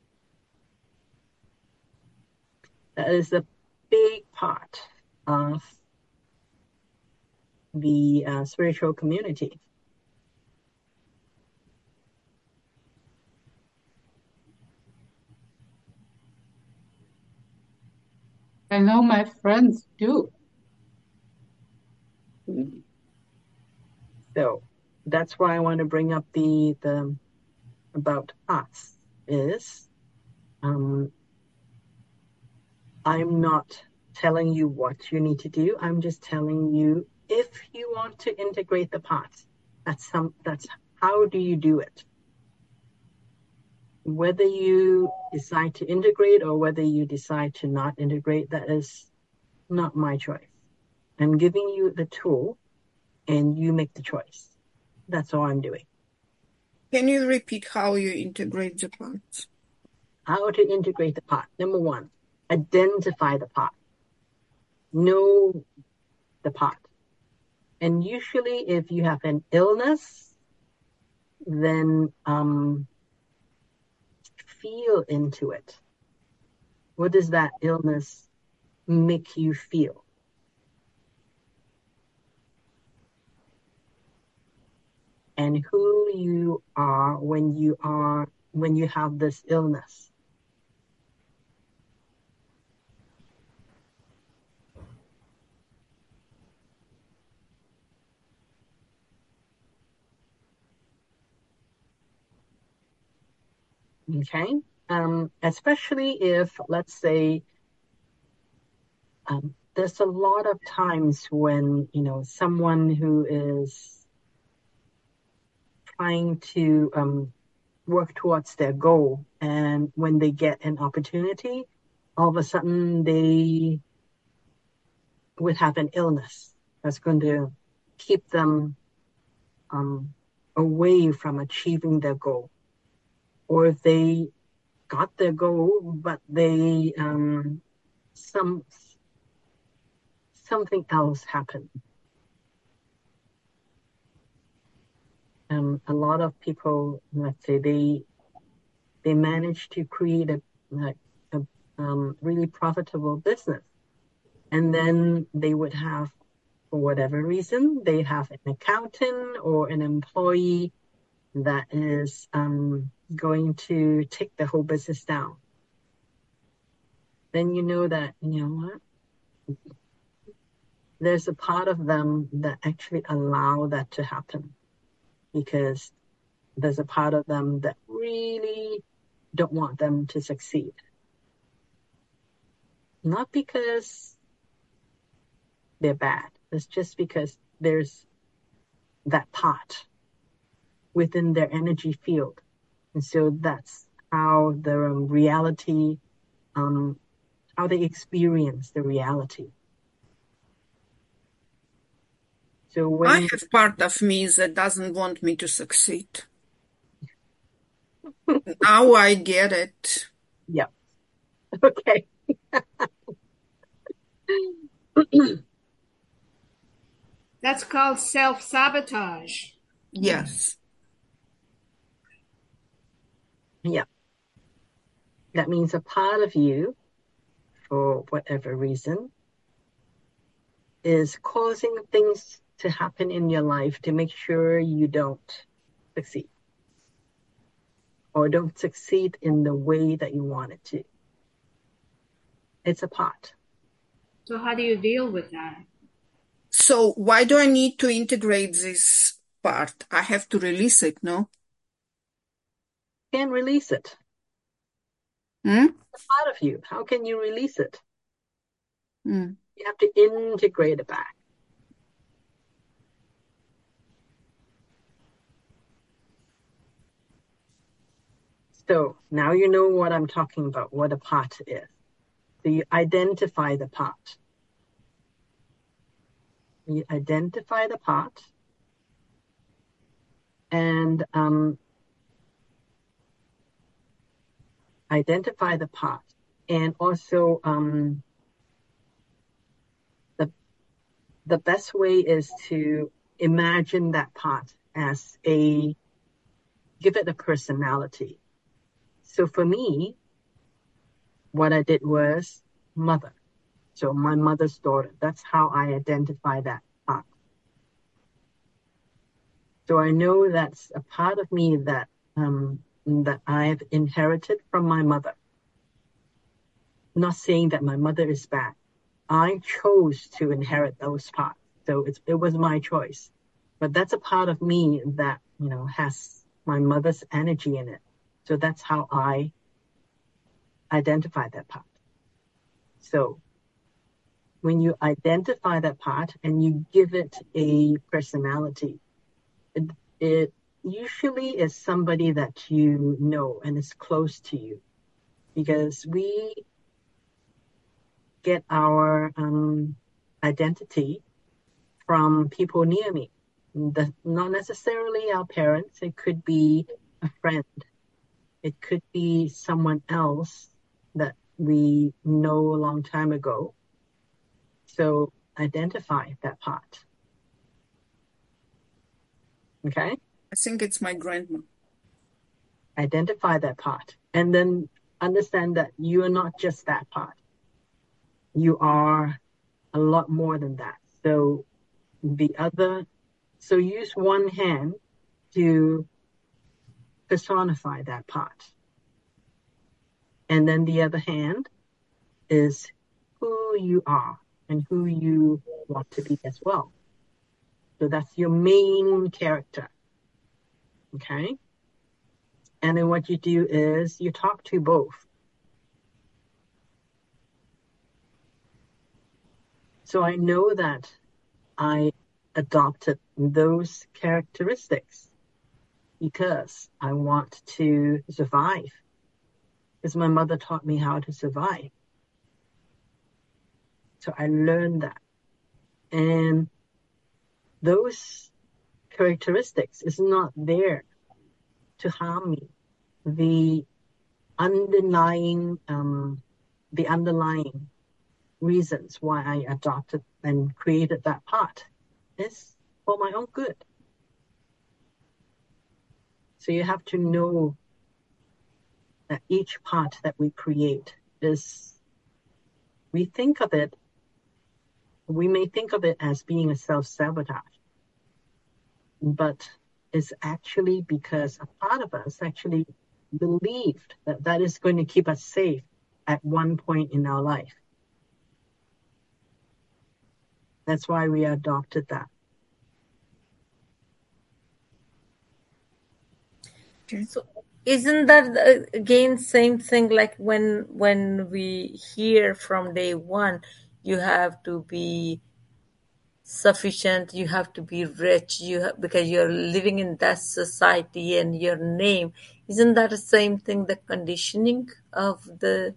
That is a big part of the uh, spiritual community. I know my friends do. So that's why I want to bring up the the about us is um, I'm not telling you what you need to do. I'm just telling you if you want to integrate the parts. That's some. That's how do you do it. Whether you decide to integrate or whether you decide to not integrate, that is not my choice. I'm giving you the tool, and you make the choice. That's all I'm doing. Can you repeat how you integrate the parts? How to integrate the part. Number one, identify the part. Know the part. And usually if you have an illness, then um, feel into it. What does that illness make you feel? And who you are when you are when you have this illness. Okay, um, especially if, let's say, um, there's a lot of times when, you know, someone who is trying to um, work towards their goal, and when they get an opportunity, all of a sudden they would have an illness that's going to keep them um, away from achieving their goal. Or if they got their goal, but they um, some something else happened. Um, a lot of people, let's say, they they manage to create a, like a um, really profitable business, and then they would have, for whatever reason, they have an accountant or an employee that is um, going to take the whole business down. Then you know that, you know what? There's a part of them that actually allow that to happen, because there's a part of them that really don't want them to succeed. Not because they're bad. It's just because there's that part within their energy field. And so that's how the um, reality, um, how they experience the reality. So when I have part of me that doesn't want me to succeed. Now I get it. Yeah. Okay. That's called self-sabotage. Yes. Yeah. That means a part of you, for whatever reason, is causing things to happen in your life to make sure you don't succeed, or don't succeed in the way that you want it to. It's a part. So how do you deal with that? So why do I need to integrate this part? I have to release it, no? You can't release it. Hmm? It's a part of you. How can you release it? Hmm. You have to integrate it back. So now you know what I'm talking about, what a part is. So you identify the part. You identify the part, and um, identify the part, and also um, the the best way is to imagine that part as a, give it a personality. So for me, what I did was mother. So my mother's daughter. That's how I identify that part. So I know that's a part of me that um, that I've inherited from my mother. Not saying that my mother is bad. I chose to inherit those parts. So it's, it was my choice. But that's a part of me that, you know, has my mother's energy in it. So that's how I identify that part. So when you identify that part and you give it a personality, it, it usually is somebody that you know and is close to you, because we get our um, identity from people near me. The, not necessarily our parents. It could be a friend. It could be someone else that we know a long time ago. So identify that part. Okay? I think it's my grandma. Identify that part. And then understand that you are not just that part. You are a lot more than that. So the other, so use one hand to personify that part. And then the other hand is who you are and who you want to be as well. So that's your main character. Okay? And then what you do is you talk to both. So I know that I adopted those characteristics because I want to survive. Because my mother taught me how to survive. So I learned that. And those characteristics is not there to harm me. The underlying, um, the underlying reasons why I adopted and created that part is for my own good. So you have to know that each part that we create is, we think of it, we may think of it as being a self-sabotage, but it's actually because a part of us actually believed that that is going to keep us safe at one point in our life. That's why we adopted that. So isn't that uh, again same thing like when when we hear from day one, you have to be sufficient, you have to be rich, you have, because you're living in that society and your name, isn't that the same thing, the conditioning of the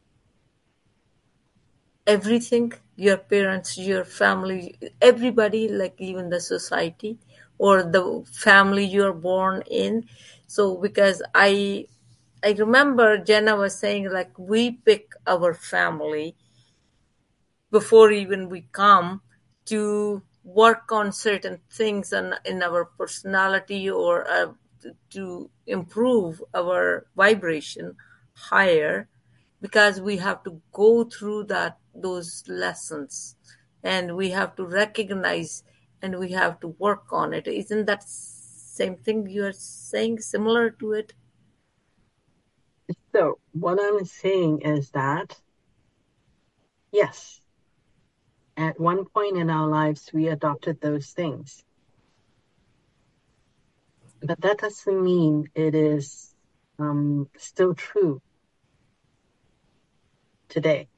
everything, your parents, your family, everybody, like even the society or the family you're born in? So because I I remember Jenna was saying like we pick our family before even we come to work on certain things and in our personality or uh, to improve our vibration higher, because we have to go through that those lessons and we have to recognize and we have to work on it. Isn't that same thing you are saying, similar to it? So what I'm saying is that, yes, at one point in our lives, we adopted those things. But that doesn't mean it is um, still true today.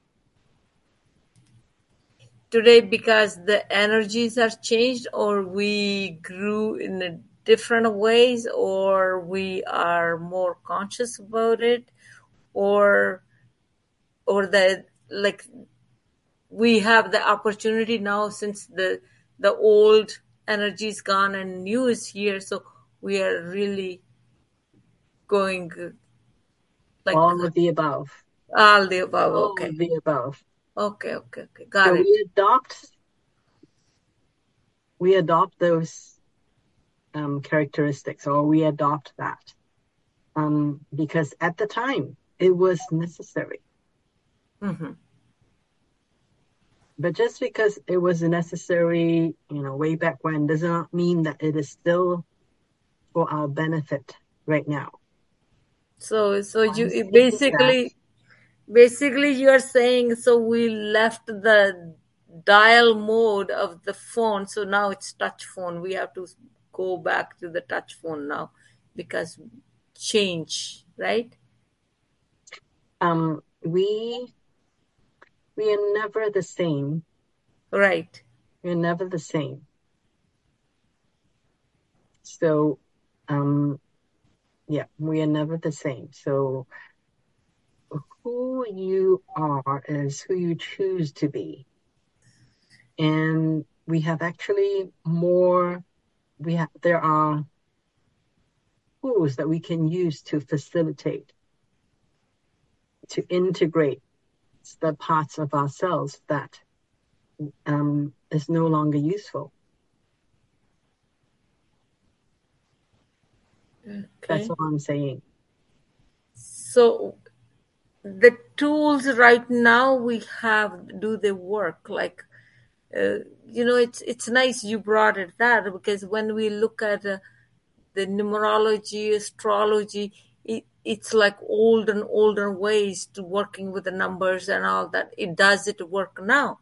Today because the energies are changed, or we grew in a different ways, or we are more conscious about it, or or that like we have the opportunity now since the the old energy is gone and new is here, so we are really going like All of the above. all the above. All Okay. of the above. Okay, okay, okay. Got So it. we adopt we adopt those um, characteristics, or we adopt that um, because at the time it was necessary. Mm-hmm. But just because it was necessary, you know, way back when, does not mean that it is still for our benefit right now. So, so I'm you saying basically, that basically you are saying, so we left the dial mode of the phone, so now it's touch phone. We have to go back to the touch phone now because change, right? um, we we are never the same. Right. We're never the same. So, um, yeah, we are never the same. So, who you are is who you choose to be. And we have actually more, we have, there are tools that we can use to facilitate, to integrate the parts of ourselves that um, is no longer useful. Okay. That's all I'm saying. So the tools right now we have, do they work? Like, uh, you know, it's it's nice you brought it that, because when we look at uh, the numerology, astrology, it, it's like old and older ways to working with the numbers and all that. It does it work now?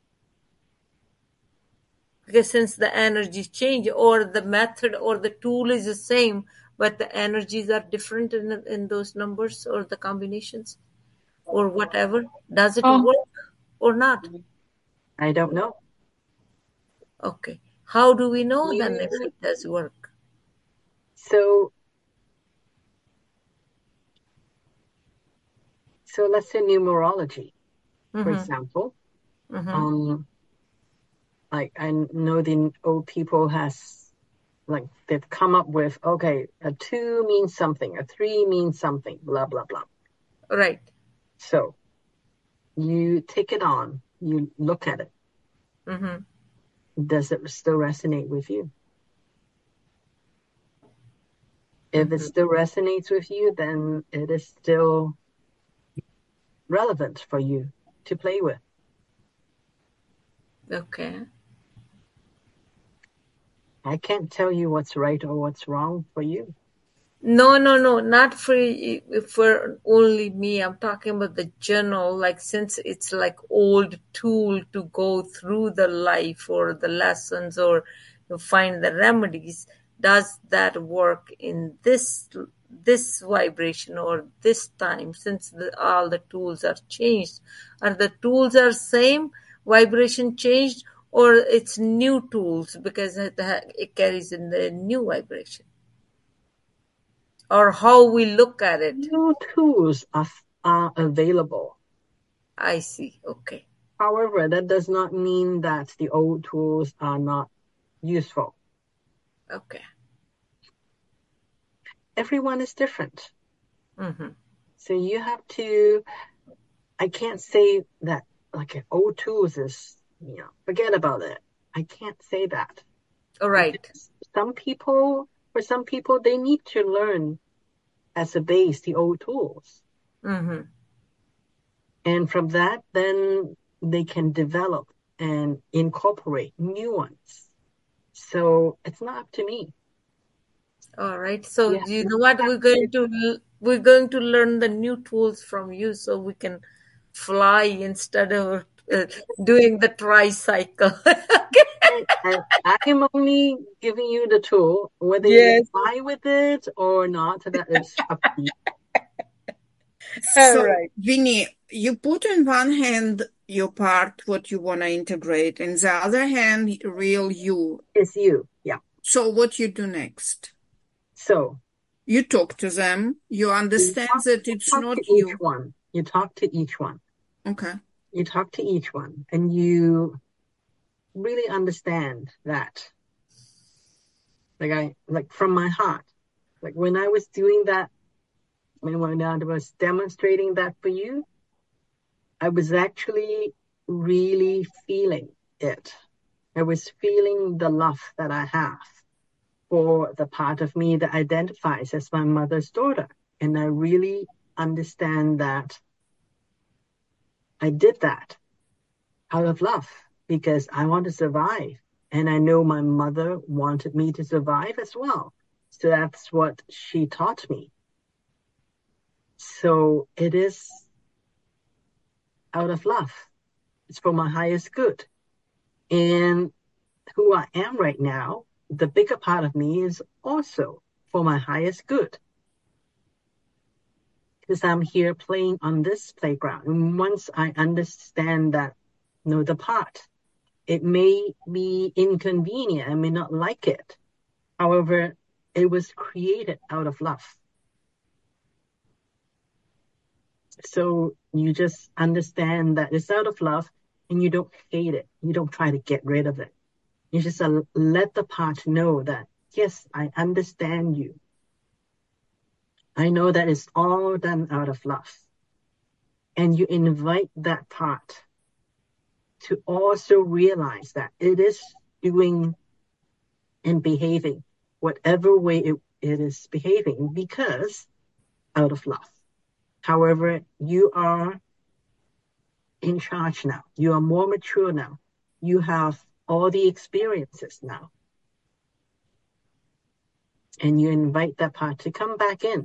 Because since the energies change, or the method or the tool is the same, but the energies are different in in those numbers or the combinations or whatever, does it Oh, work or not? I don't know. Okay. How do we know then if You, it does work? so, so let's say numerology, for Mm-hmm. example. Mm-hmm. Um, like I know the old people has, like they've come up with, okay, a two means something, a three means something, blah, blah, blah. Right. So you take it on, you look at it. Mm-hmm. Does it still resonate with you? If Mm-hmm. it still resonates with you, then it is still relevant for you to play with. Okay. I can't tell you what's right or what's wrong for you. No, no, no, not for for only me. I'm talking about the general, like since it's like old tool to go through the life or the lessons or to find the remedies. Does that work in this this vibration or this time? Since the, all the tools are changed, are the tools are same, vibration changed, or it's new tools because it, it carries in the new vibration? Or how we look at it? New tools are, are available. I see. Okay. However, that does not mean that the old tools are not useful. Okay. Everyone is different. Mm-hmm. So you have to, I can't say that like old tools is, you know, forget about it. I can't say that. All right. Because some people, for some people, they need to learn as a base the old tools. Mm-hmm. And from that, then they can develop and incorporate new ones. So it's not up to me. All right. So Yeah, you know you what? have We're going to, to we're going to learn the new tools from you, so we can fly instead of uh, doing the tricycle. Okay. I, I am only giving you the tool. Whether you Yes. fly with it or not, that is up to you. All So, right. Vinny, you put in one hand your part, what you want to integrate, and the other hand, real you. It's you. Yeah. So what you do next? So You talk to them. You you understand talk, that you it's talk not to each you. one. You talk to each one. Okay. You talk to each one, and you really understand that. Like I, like from my heart. Like when I was doing that, when, when I was demonstrating that for you, I was actually really feeling it. I was feeling the love that I have for the part of me that identifies as my mother's daughter. And I really understand that I did that out of love because I want to survive. And I know my mother wanted me to survive as well. So that's what she taught me. So it is out of love. It's for my highest good. And who I am right now, the bigger part of me is also for my highest good. Because I'm here playing on this playground. And once I understand that, you know, the part, it may be inconvenient. I may not like it. However, it was created out of love. So you just understand that it's out of love and you don't hate it. You don't try to get rid of it. You just uh, let the part know that, yes, I understand you. I know that it's all done out of love. And you invite that part to also realize that it is doing and behaving whatever way it, it is behaving because out of love. However, you are in charge now. You are more mature now. You have all the experiences now. And you invite that part to come back in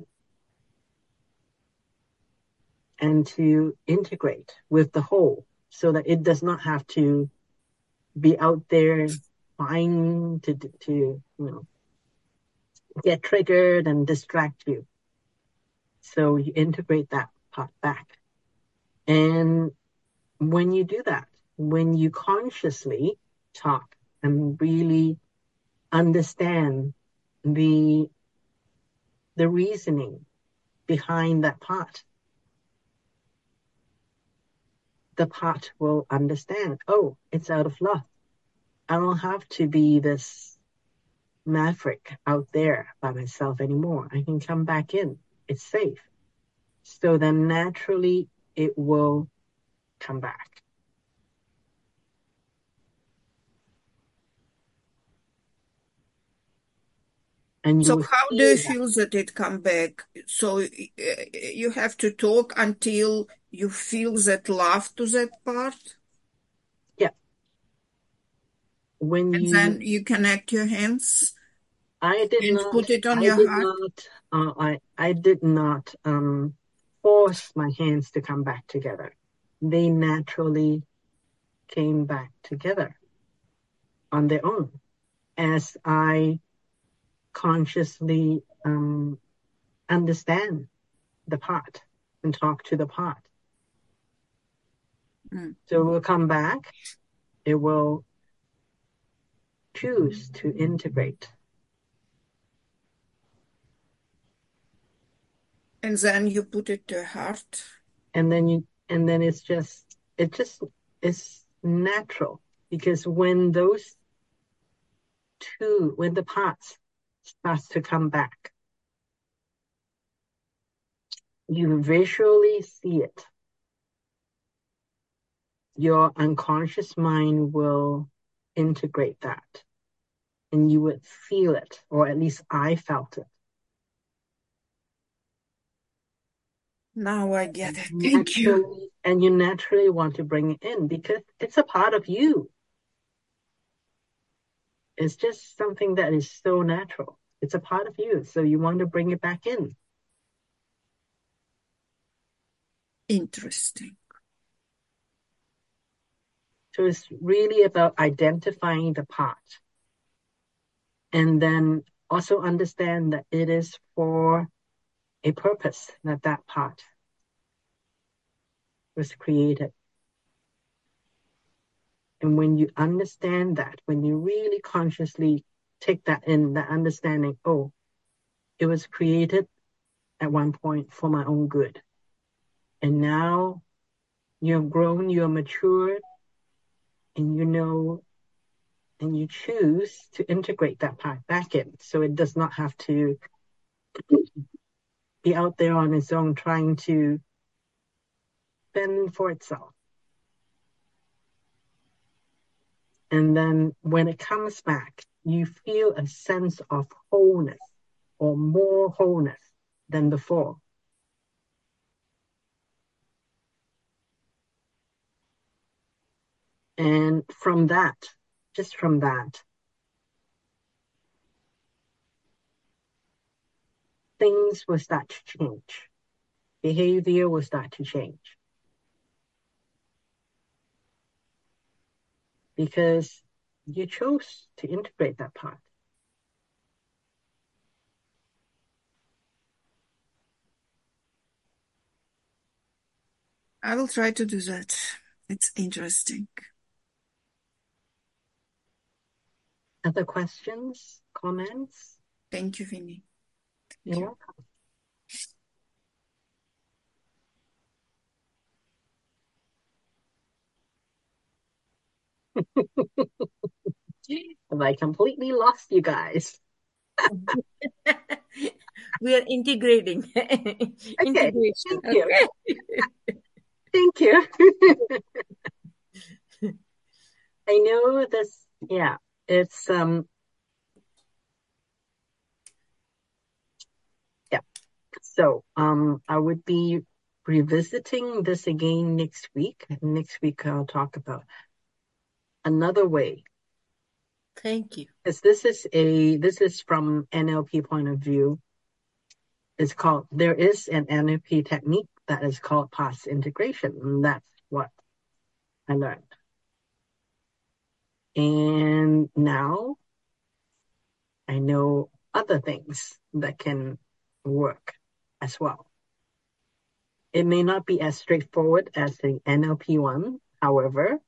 and to integrate with the whole so that it does not have to be out there trying to, to you know, get triggered and distract you. So you integrate that part back. And when you do that, when you consciously talk and really understand the the reasoning behind that part, the part will understand, oh, it's out of love. I don't have to be this maverick out there by myself anymore. I can come back in. It's safe. So then naturally it will come back. And you So will how do feel you that. feel that it come back? So uh, you have to talk until you feel that love to that part? Yeah. When And you, then you connect your hands I did and not, put it on I your did heart? not, uh, I, I did not um, force my hands to come back together. They naturally came back together on their own as I consciously um, understand the part and talk to the part. Mm. So it will come back. It will choose to integrate. And then you put it to heart. And then you, and then it's just, it just is natural because when those two, when the parts starts to come back, you visually see it. Your unconscious mind will integrate that and you would feel it, or at least I felt it. Now I get it. Thank you. Naturally, and you naturally want to bring it in because it's a part of you. It's just something that is so natural. It's a part of you. So you want to bring it back in. Interesting. So it's really about identifying the part. And then also understand that it is for a purpose that that part was created. And when you understand that, when you really consciously take that in, that understanding, oh, it was created at one point for my own good. And now you're grown, you're matured, and you know, and you choose to integrate that part back in. So it does not have to be out there on its own trying to fend for itself. And then when it comes back, you feel a sense of wholeness or more wholeness than before. And from that, just from that, things will start to change. Behavior will start to change. Because you chose to integrate that part. I will try to do that. It's interesting. Other questions, comments? Thank you, Vinny. You're welcome. Have I completely lost you guys? We are integrating. Okay, Integration. thank you. Okay. Thank you. I know this, yeah, it's, um, yeah. So, um, I would be revisiting this again next week. Next week, I'll talk about another way. Thank you. Because this is a, this is from N L P point of view. It's called, there is an N L P technique that is called parts integration. And that's what I learned. And now I know other things that can work as well. It may not be as straightforward as the N L P one. However,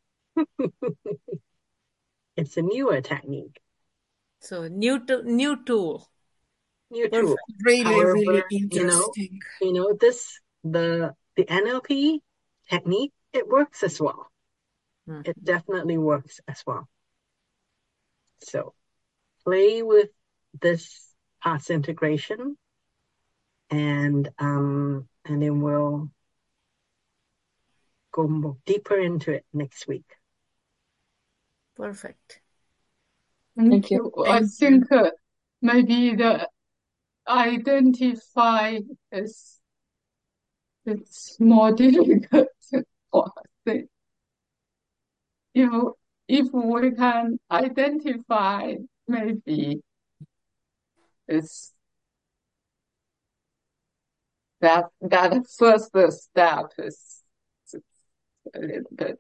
it's a newer technique. So new to, new tool. New Perfect. tool. Really, However, really you know, interesting. you know, this, the, the N L P technique, it works as well. Hmm. It definitely works as well. So play with this parts integration and, um, and then we'll go more deeper into it next week. Perfect. Thank, Thank you. you. I Thank think uh, maybe the identify is it's more difficult for us. If if we can identify, maybe it's that that first step is a little bit.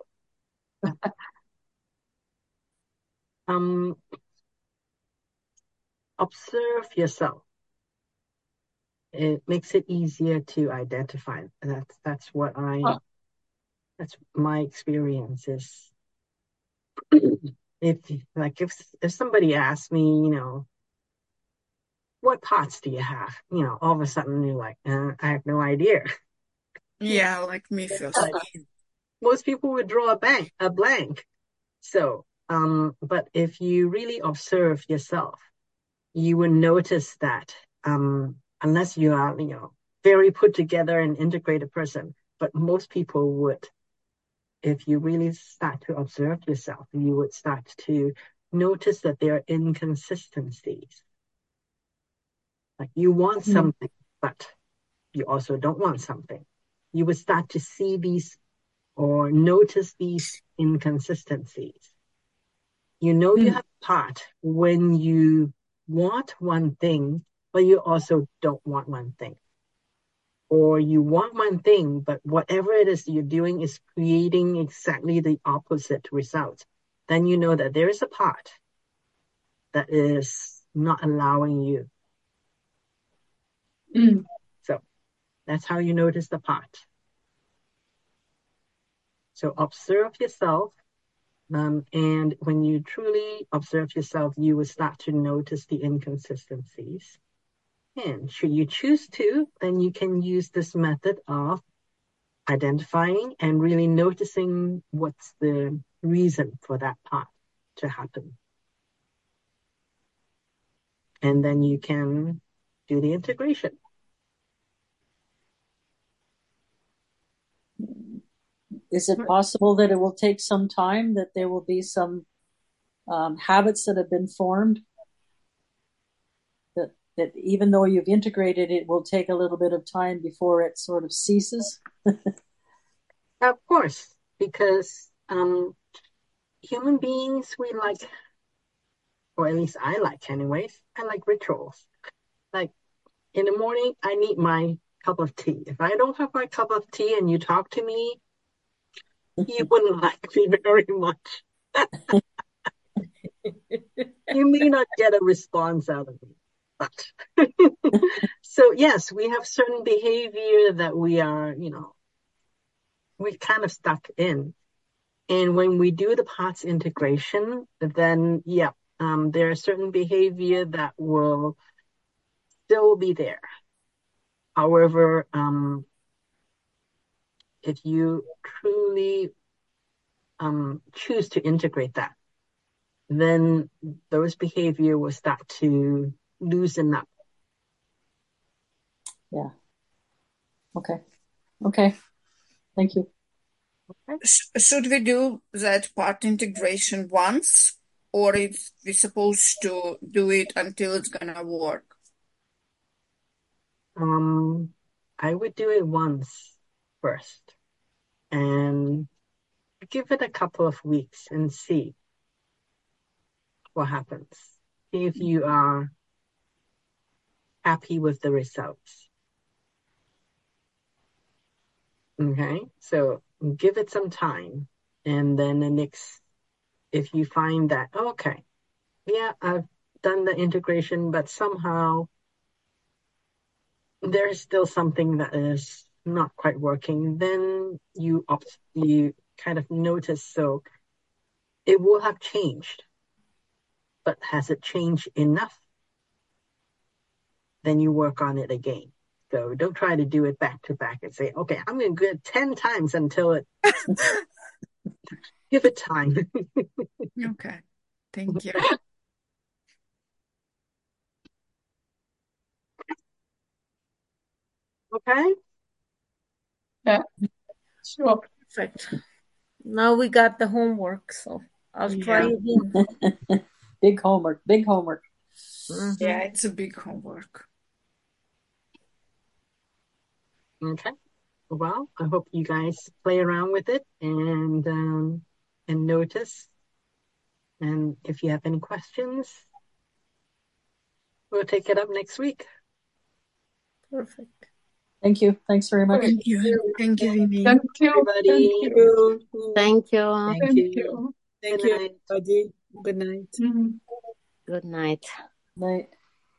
Um, observe yourself. It makes it easier to identify. That's that's what I. Huh. That's my experience. Is if like if if somebody asks me, you know, what parts do you have? You know, all of a sudden you're like, uh, I have no idea. Yeah, like me first. Like, most people would draw a blank, a blank. So, um, but if you really observe yourself, you will notice that, um, unless you are, you know, very put together and integrated person, but most people would, if you really start to observe yourself, you would start to notice that there are inconsistencies. Like you want Mm. something, but you also don't want something. You would start to see these or notice these inconsistencies. You know you Mm. have a part when you want one thing, but you also don't want one thing. Or you want one thing, but whatever it is you're doing is creating exactly the opposite result. Then you know that there is a part that is not allowing you. Mm. So that's how you notice the part. So observe yourself Um, and when you truly observe yourself, you will start to notice the inconsistencies. And should you choose to, then you can use this method of identifying and really noticing what's the reason for that part to happen. And then you can do the integration. Is it possible that it will take some time, that there will be some um, habits that have been formed, that, that even though you've integrated, it will take a little bit of time before it sort of ceases? Of course, because um, human beings, we like, or at least I like anyways, I like rituals. Like in the morning, I need my cup of tea. If I don't have my cup of tea and you talk to me, you wouldn't like me very much. You may not get a response out of me. But so yes, we have certain behavior that we are, you know, we kind of stuck in. And when we do the parts integration, then yeah, um, there are certain behavior that will still be there. However, um, if you truly um, choose to integrate that, then those behavior will start to loosen up. Yeah. Okay. Okay. Thank you. Okay. Should we do that part integration once, or if we're supposed to do it until it's gonna work? Um, I would do it once first and give it a couple of weeks and see what happens. See if you are happy with the results. Okay, so give it some time, and then the next, if you find that, okay, yeah, I've done the integration, but somehow there's still something that is not quite working, then you opt, you kind of notice, so it will have changed, but has it changed enough? Then you work on it again. So don't try to do it back to back and say, okay, I'm going to do it ten times until it, give it time. Okay, thank you. Okay? Yeah, sure. Perfect. Now we got the homework, so I'll try Yeah. again. Big homework, big homework. Mhm. Yeah, it's a big homework. Okay. Well, I hope you guys play around with it and um, and notice. And if you have any questions, we'll take it up next week. Perfect. Thank you. Thanks very much. Thank you. Thank you, Vinny. Thank you. Everybody. Thank you. Thank you. Thank Thank you. you. Thank Good you, night. everybody. Good night. Mhm. Good night. Night.